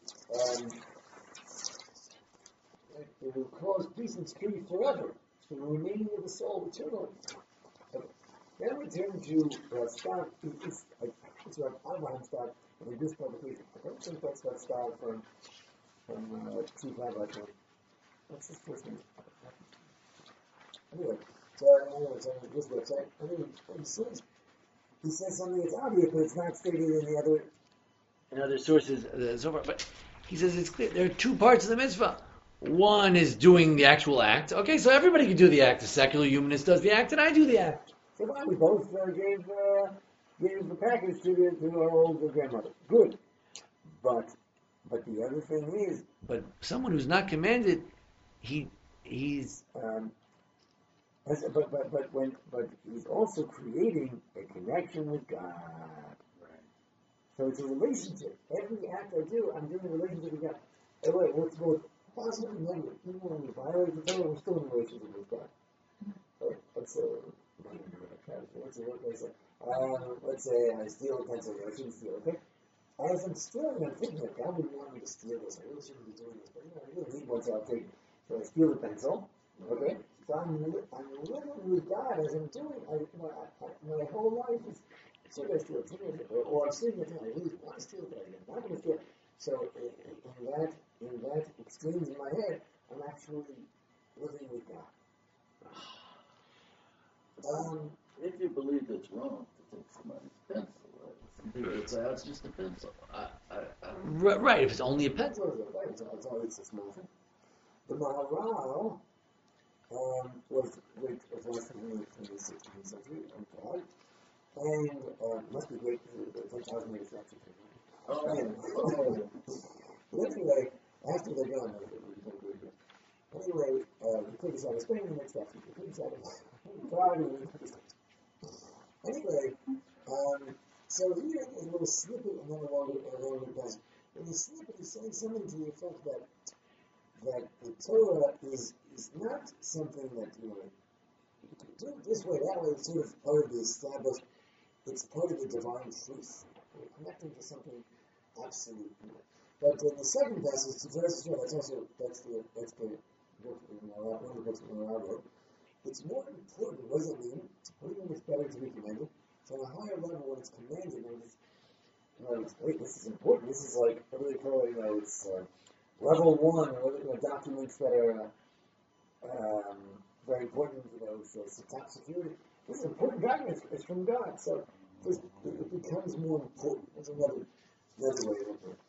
It will cause peace and security forever, for the remaining of the soul eternally. Okay. Now we turn to Scott. It's like Abraham Scott in this publication. I don't think that's that style from Chief Rabbi. What's his first name? Anyway, so it's on this website. I mean, he says something that's obvious, but it's not stated in the other. In other sources, so far, but he says it's clear. There are two parts of the mitzvah. One is doing the actual act. Okay, so everybody can do the act. The secular humanist does the act, and I do the act. So fine, we both gave the package to our old grandmother. Good, but the other thing is, but someone who's not commanded, he's but he's also creating a connection with God. So it's a relationship. Every act I do, I'm doing a relationship with God. Anyway, let's go positive and negative. Even when we violate the Torah, we're still in a relationship with God. Right? Let's say I steal a pencil. I shouldn't steal, okay? As I'm stealing, I'm thinking that God would want me to steal this. I really shouldn't be doing this, but I really need one, so I'll take it. So I steal the pencil, okay? So I'm living with God as I'm doing. My whole life is. So I steal it, or I'm stealing it, I really want to steal it, but I'm not going to steal it. So in that exchange in my head, I'm actually living with God. If you believe it's wrong to take somebody's pencil, right? Some people would say, oh, it's just a pencil. Right, if it's only a pencil. It's a small thing. The Maharal was less than in the 16th century, and must be great for 10,000 years after. Anyway, after they're gone, anyway, he took us out of Spain the next after. He took us out of Prague. Anyway, so here is a little snippet, and then along the passage. In the snippet, he's saying something to the effect that the Torah is not something that you can do it this way, that way. It's sort of part of the established. It's part of the divine truth. We're connecting to something absolute. But in the second passage, that's the book in one of the books in Morocco. It's more important. What does it mean? What do you mean it's better to be commanded? So on a higher level, when it's commanded, wait, this is important. This is like, what do they call it? It's level 1, or documents that are very important. It's top security. This is important document. It's from God, so it becomes more important. That's another way to look at it.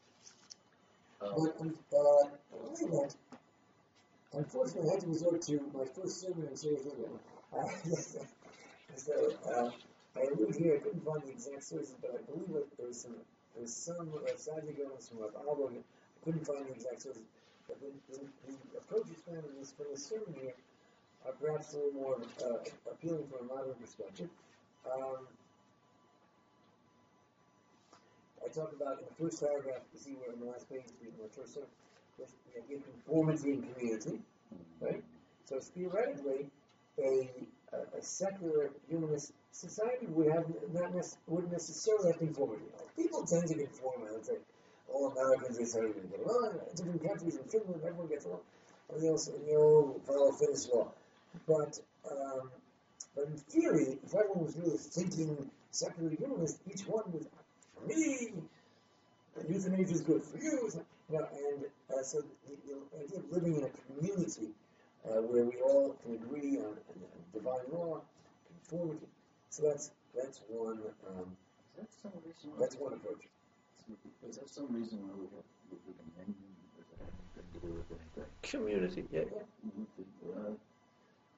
But unfortunately, I had to resort to my first sermon in Jerusalem. So I allude here. I couldn't find the exact sources, but I believe that there's some Sadigons from Alba. I couldn't find the exact sources, but the approaches found in this sermon here are perhaps a little more appealing from a modern perspective. I talk about in the first paragraph, you see where in the last page, in the first sermon, the idea of conformity and community, right? So theoretically, a secular humanist society wouldn't necessarily have conformity. People tend to conform. I would say all Americans are going to get along. Different countries in Finland, everyone gets along. And they all follow Finnish law. But in theory, if everyone was really thinking secular humanist, each one was, for me, euthanasia is good for you. So the idea of living in a community where we all can agree on divine law, conformity. So that's one. That's one approach. Is there some reason why we have amendment? Does it have anything to do with anything? Community, yeah.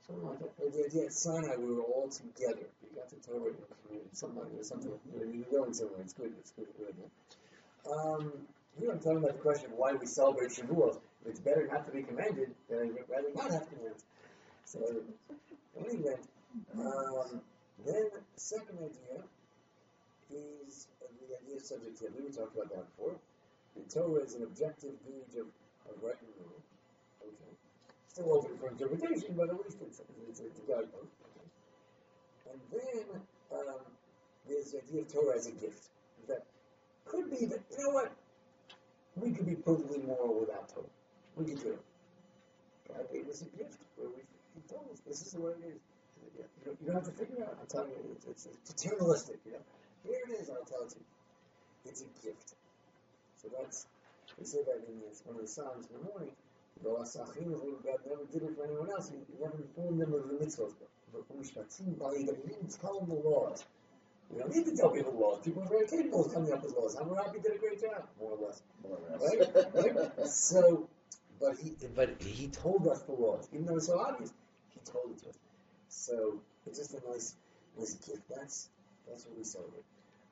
Something like that. Or the idea at Sinai we were all together. We got the Torah in community. Something like that. Something. You're going somewhere. It's good. It's good. Good. Here I'm talking about the question of why we celebrate Shavuot. If it's better not to be commanded, then I'd rather not have commanded. So, anyway, then the second idea is the idea of subjectivity. We talked about that before. The Torah is an objective gauge of right and wrong. Okay. Still open for interpretation, but at least it's a guidepost. Okay. And then there's the idea of Torah as a gift. That could be that, you know what, we could be perfectly moral without Torah. We could do it. God gave us a gift where He told us this is the way it is. You don't have to figure it out. I'm telling you, it's paternalistic. You know, here it is. I'll tell it to you. It's a gift. So that's we say that in one of the Psalms in the morning. God never did it for anyone else. He never informed them of the mitzvahs. He didn't tell them the laws. We don't need to tell people laws. People are very capable of coming up with laws. Hammurabi did a great job, more or less. Right? So, but he told us the laws, even though it's so obvious. He told it to us. So it's just a nice gift. That's what we celebrate.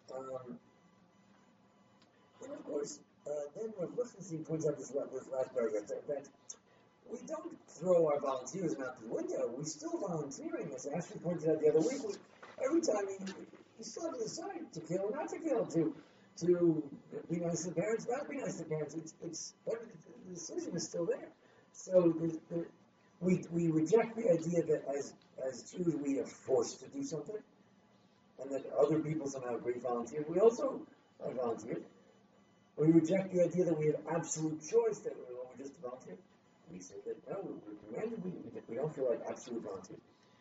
And of course, then Rav Lichtenstein points out this last paragraph that we don't throw our volunteerism out the window. We're still volunteering, as Ashley pointed out the other week. Every time you still have to decide to kill or not to kill, to be nice to parents, not be nice to parents. The decision is still there. So we reject the idea that as Jews we are forced to do something, and that other people somehow are great volunteers. We also are volunteers. We reject the idea that we have absolute choice, that we're just volunteers. We say that no, we're commanded. We don't feel like absolute volunteers.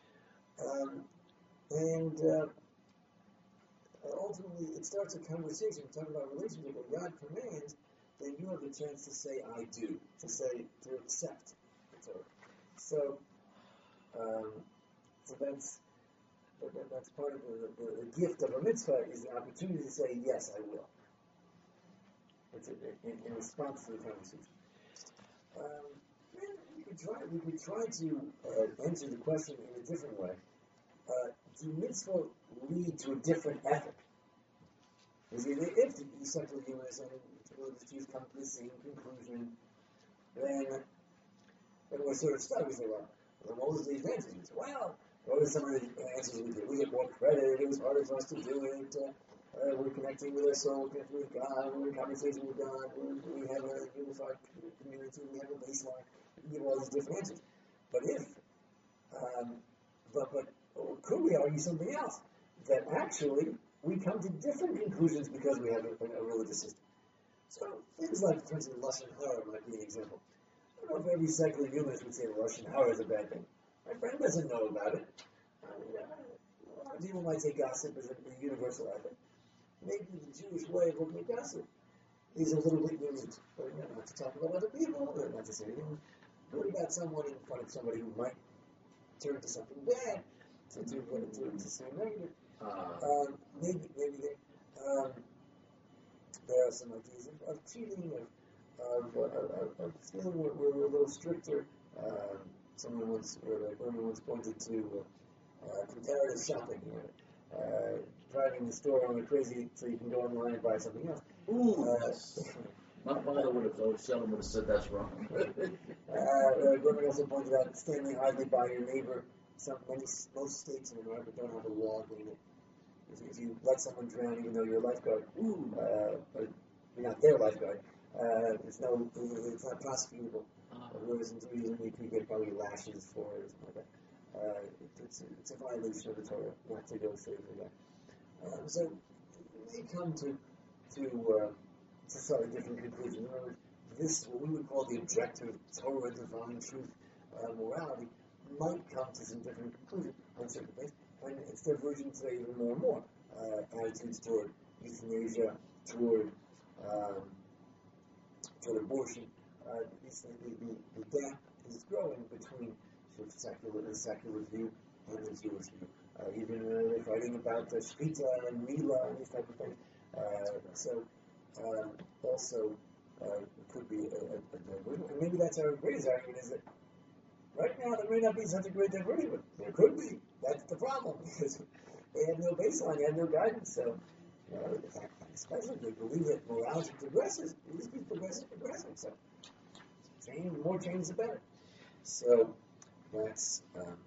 Ultimately, it starts a conversation. We're talking about relationship. When God commands, then you have the chance to say, I do, to accept the Torah. So that's part of the gift of a mitzvah is the opportunity to say, yes, I will. It's in response to the conversation. We could try to answer the question in a different way. Do mitzvah lead to a different ethic? If the secular humanists and religious Jews come to the same conclusion, then we're sort of stuck. We say, well, what was the advantages? Well, what are some of the answers we did? We get more credit. It was harder for us to do it. We're connecting with our soul, connecting with God. We're in conversation with God. We have a unified community. We have a baseline. We give all these different answers. But could we argue something else? That actually we come to different conclusions because we have a religious system. So things like, for instance, Lashon Hara might be an example. I don't know if every secular humanist would say Lashon Hara is a bad thing. My friend doesn't know about it. A lot of people might say gossip is a universal ethic. Maybe the Jewish way of looking at gossip is a little bit unique. But not to talk about other people, not to say anything good about someone in front of somebody who might turn to something bad, to say negative. Maybe there are some ideas of cheating, of stealing. We're a little stricter. Someone once pointed to comparative shopping. Driving the store on a crazy, so you can go online and buy something else. My father would have, Sheldon would have said that's wrong. Gordon also pointed out standing idly by your neighbor. Most states in America don't have a law against it. If you let someone drown, even though you're a lifeguard, but you're not their lifeguard, it's not prosecutable. Whereas in Judaism, you could get probably lashes for it or something like that. It's a violation of the Torah not to go save the guy. So they come to slightly different conclusions. In other words, this, what we would call the objective Torah, divine truth, morality, might come to some different conclusions on certain things, and it's diverging today even more and more. Attitudes toward euthanasia, toward abortion. The gap is growing between sort of the secular view and the Jewish view. Even they're fighting about the Shkita and Mila and these type of things. Also could be a divergence. And maybe that's our greatest argument is that Right now, there may not be such a great diversity, but there could be. That's the problem because they have no baseline, they have no guidance. So, especially if they believe that morality progresses, it just keeps progressing. So, the more change, the better. So, that's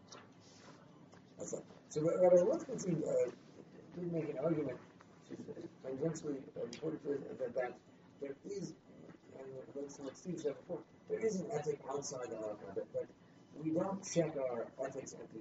that. So, Rabbi Wolfenstein did make an argument, tangentially reported that there is, and what Steve said before, there is an ethic outside the halakha, that we don't check our ethics at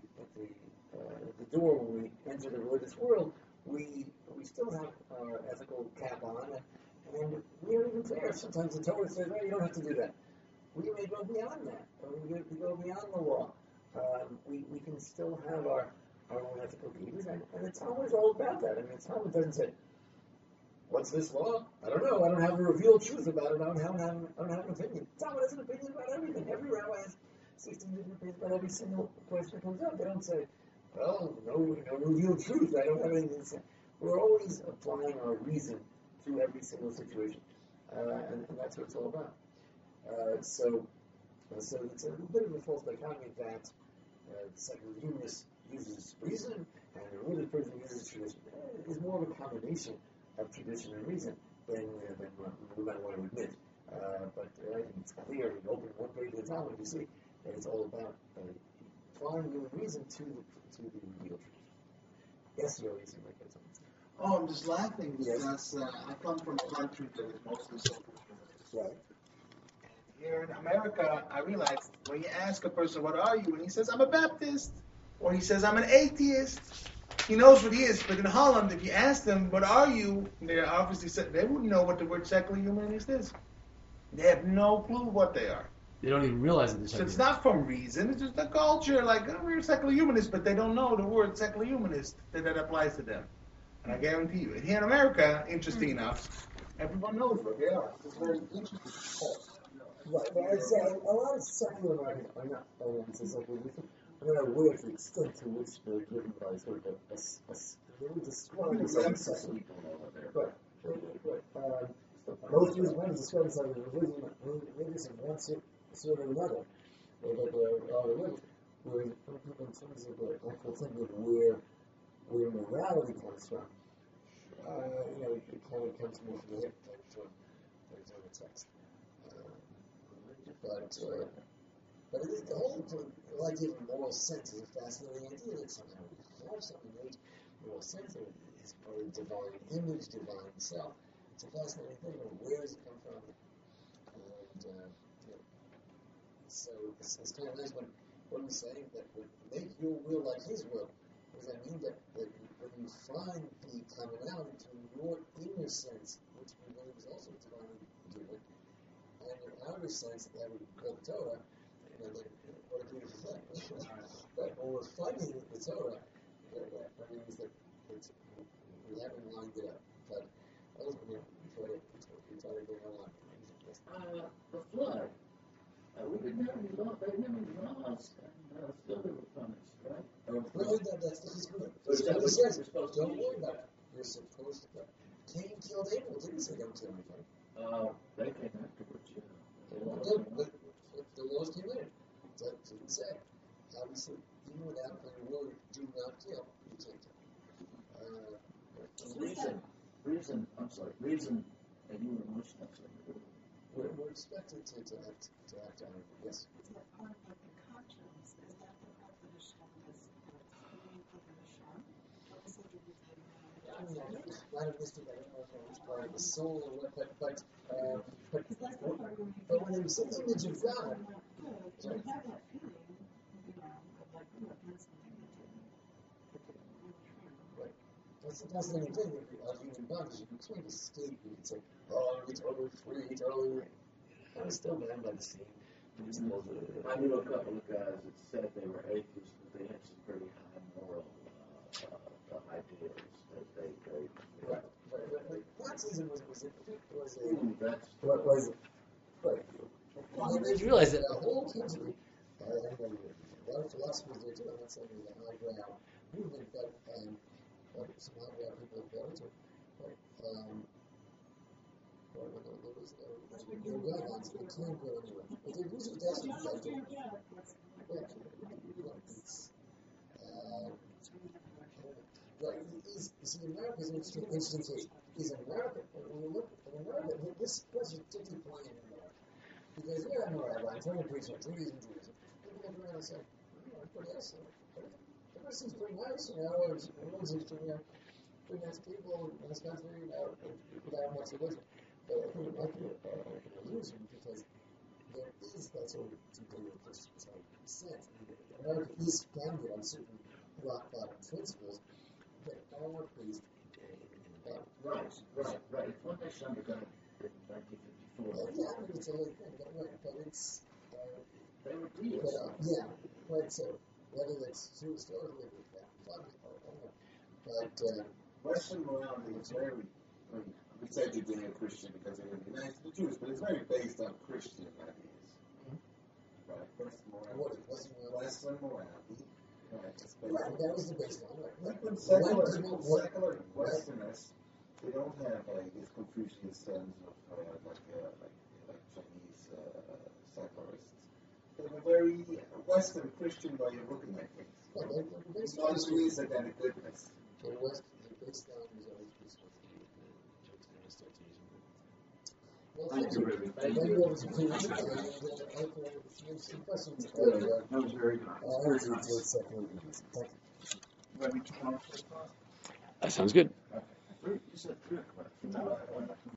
the door when we enter the religious world. We still have our ethical cap on, and we are even there. Sometimes the Torah says, "Oh, you don't have to do that." We may go beyond that. We go beyond the law. We can still have our own ethical duties, and the Talmud is all about that. I mean, the Talmud doesn't say, "What's this law? I don't know. I don't have a revealed truth about it. I don't have an opinion." The Talmud has an opinion about everything. Every rabbi has 16 different opinions about every single question that comes up. They don't say, "Well, no revealed truth. I don't have anything to say." We're always applying our reason to every single situation, and that's what it's all about. So it's a bit of a false dichotomy that the secular humanist uses reason and the religious person uses tradition. It's more of a combination of tradition and reason than we might want to admit. But I think it's clear. You open one page of the Talmud, you see that it's all about applying human reason to the real truth. Yes, Joey, you might get something. Oh, I'm just laughing because I come from a country that is mostly secular. Right. Here in America, I realize when you ask a person, "What are you?" and he says, "I'm a Baptist," or he says, "I'm an atheist," he knows what he is. But in Holland, if you ask them, "What are you?" they obviously said they wouldn't know what the word secular humanist is. They have no clue what they are. They don't even realize it. So it's not from reason; it's just a culture. Like, "Oh, we're secular humanists," but they don't know the word secular humanist that applies to them. And I guarantee you, and here in America, interesting enough, everyone knows what they are. It's very interesting. Right, but I'd say a lot of secular Americans are not secularism. I'm not aware of the extent to which they're driven by sort of they would describe themselves as secular. Right. Most Jews might describe themselves as religious of one sort or another, or that they are religious. Whereas in terms of the actual thinking of where morality comes from, it kind of comes more from the hip than from the text. But it is the whole idea of moral sense is a fascinating idea that somehow we have some innate moral sense that is part of divine image, divine self. It's a fascinating thing. Where does it come from? And so it's kind of nice when we say that make your will like His will. Does that mean that when you find the commonality between your inner sense, which we believe is also divinely given, and your outer sense that would call the Torah, what a beautiful thing. But when we're fighting the Torah, that means that we haven't lined it up. But ultimately, we try to bring along. The flood. We didn't have any law. They didn't have any laws, and still they were punished, right? Really, that's good. It says, don't worry about it. You're supposed to. Cain killed Abel. Didn't say don't kill anybody. They came afterwards, yeah. But the laws came in. That didn't say. Obviously, even without a word, do not kill, you can't kill. Reason, and you were emotional. We're expected to act on it, yes. Is that part of the conscience? Is that the part that Hashem is creating for Hashem? What is it? Not a mystic, I don't know if it's part of the soul or what, but when they say image of God, so you have that feeling, of like, that's something right. That's the fascinating thing of human bodies. You can't escape. You can say, "Oh, it's totally free, totally." I'm still bound by the same principles. I knew a couple of guys that said they were atheists, but they had some pretty high moral ideals that they Right. Nazism was Well, you realize that a whole country. A lot of philosophers there too. I'm not saying it's a highbrow movement, but some highbrow people have got into it. There were guidelines, but it can't go anywhere. But they're usually destined to Right, see, America is an interesting case. Is America, when you look at America, this question is particularly poignant in America. Because you have no rabbi, trying to preach on Judaism. People look around and say, everybody else, everybody seems pretty nice, everyone seems to be pretty nice people in this country, without much religion. But I think it might be an illusion because there is that sort of Judeo-Christian type sense. America is founded on certain rock-bottom principles that are based in the Bible. Right. One nation under God in 1954. Yeah, I mean, it's a late thing, but it's... They were deists. Right, so whether that's true historically or not, I don't know. But... Western morality is very, we say Judeo-Christian because they were nice to the Jews, but it's very based on Christian ideas. Right? Western morality. Right, it's based on... that was the baseline, right? Like when secular Westerners, they don't have these Confucian sense of like Chinese secularists. They have a very Western Christian way of looking at things. It's not reason and a goodness. The baseline is always based on well, Thank you, Ruby. Thank you. That was very kind. That sounds good. You said 3 o'clock.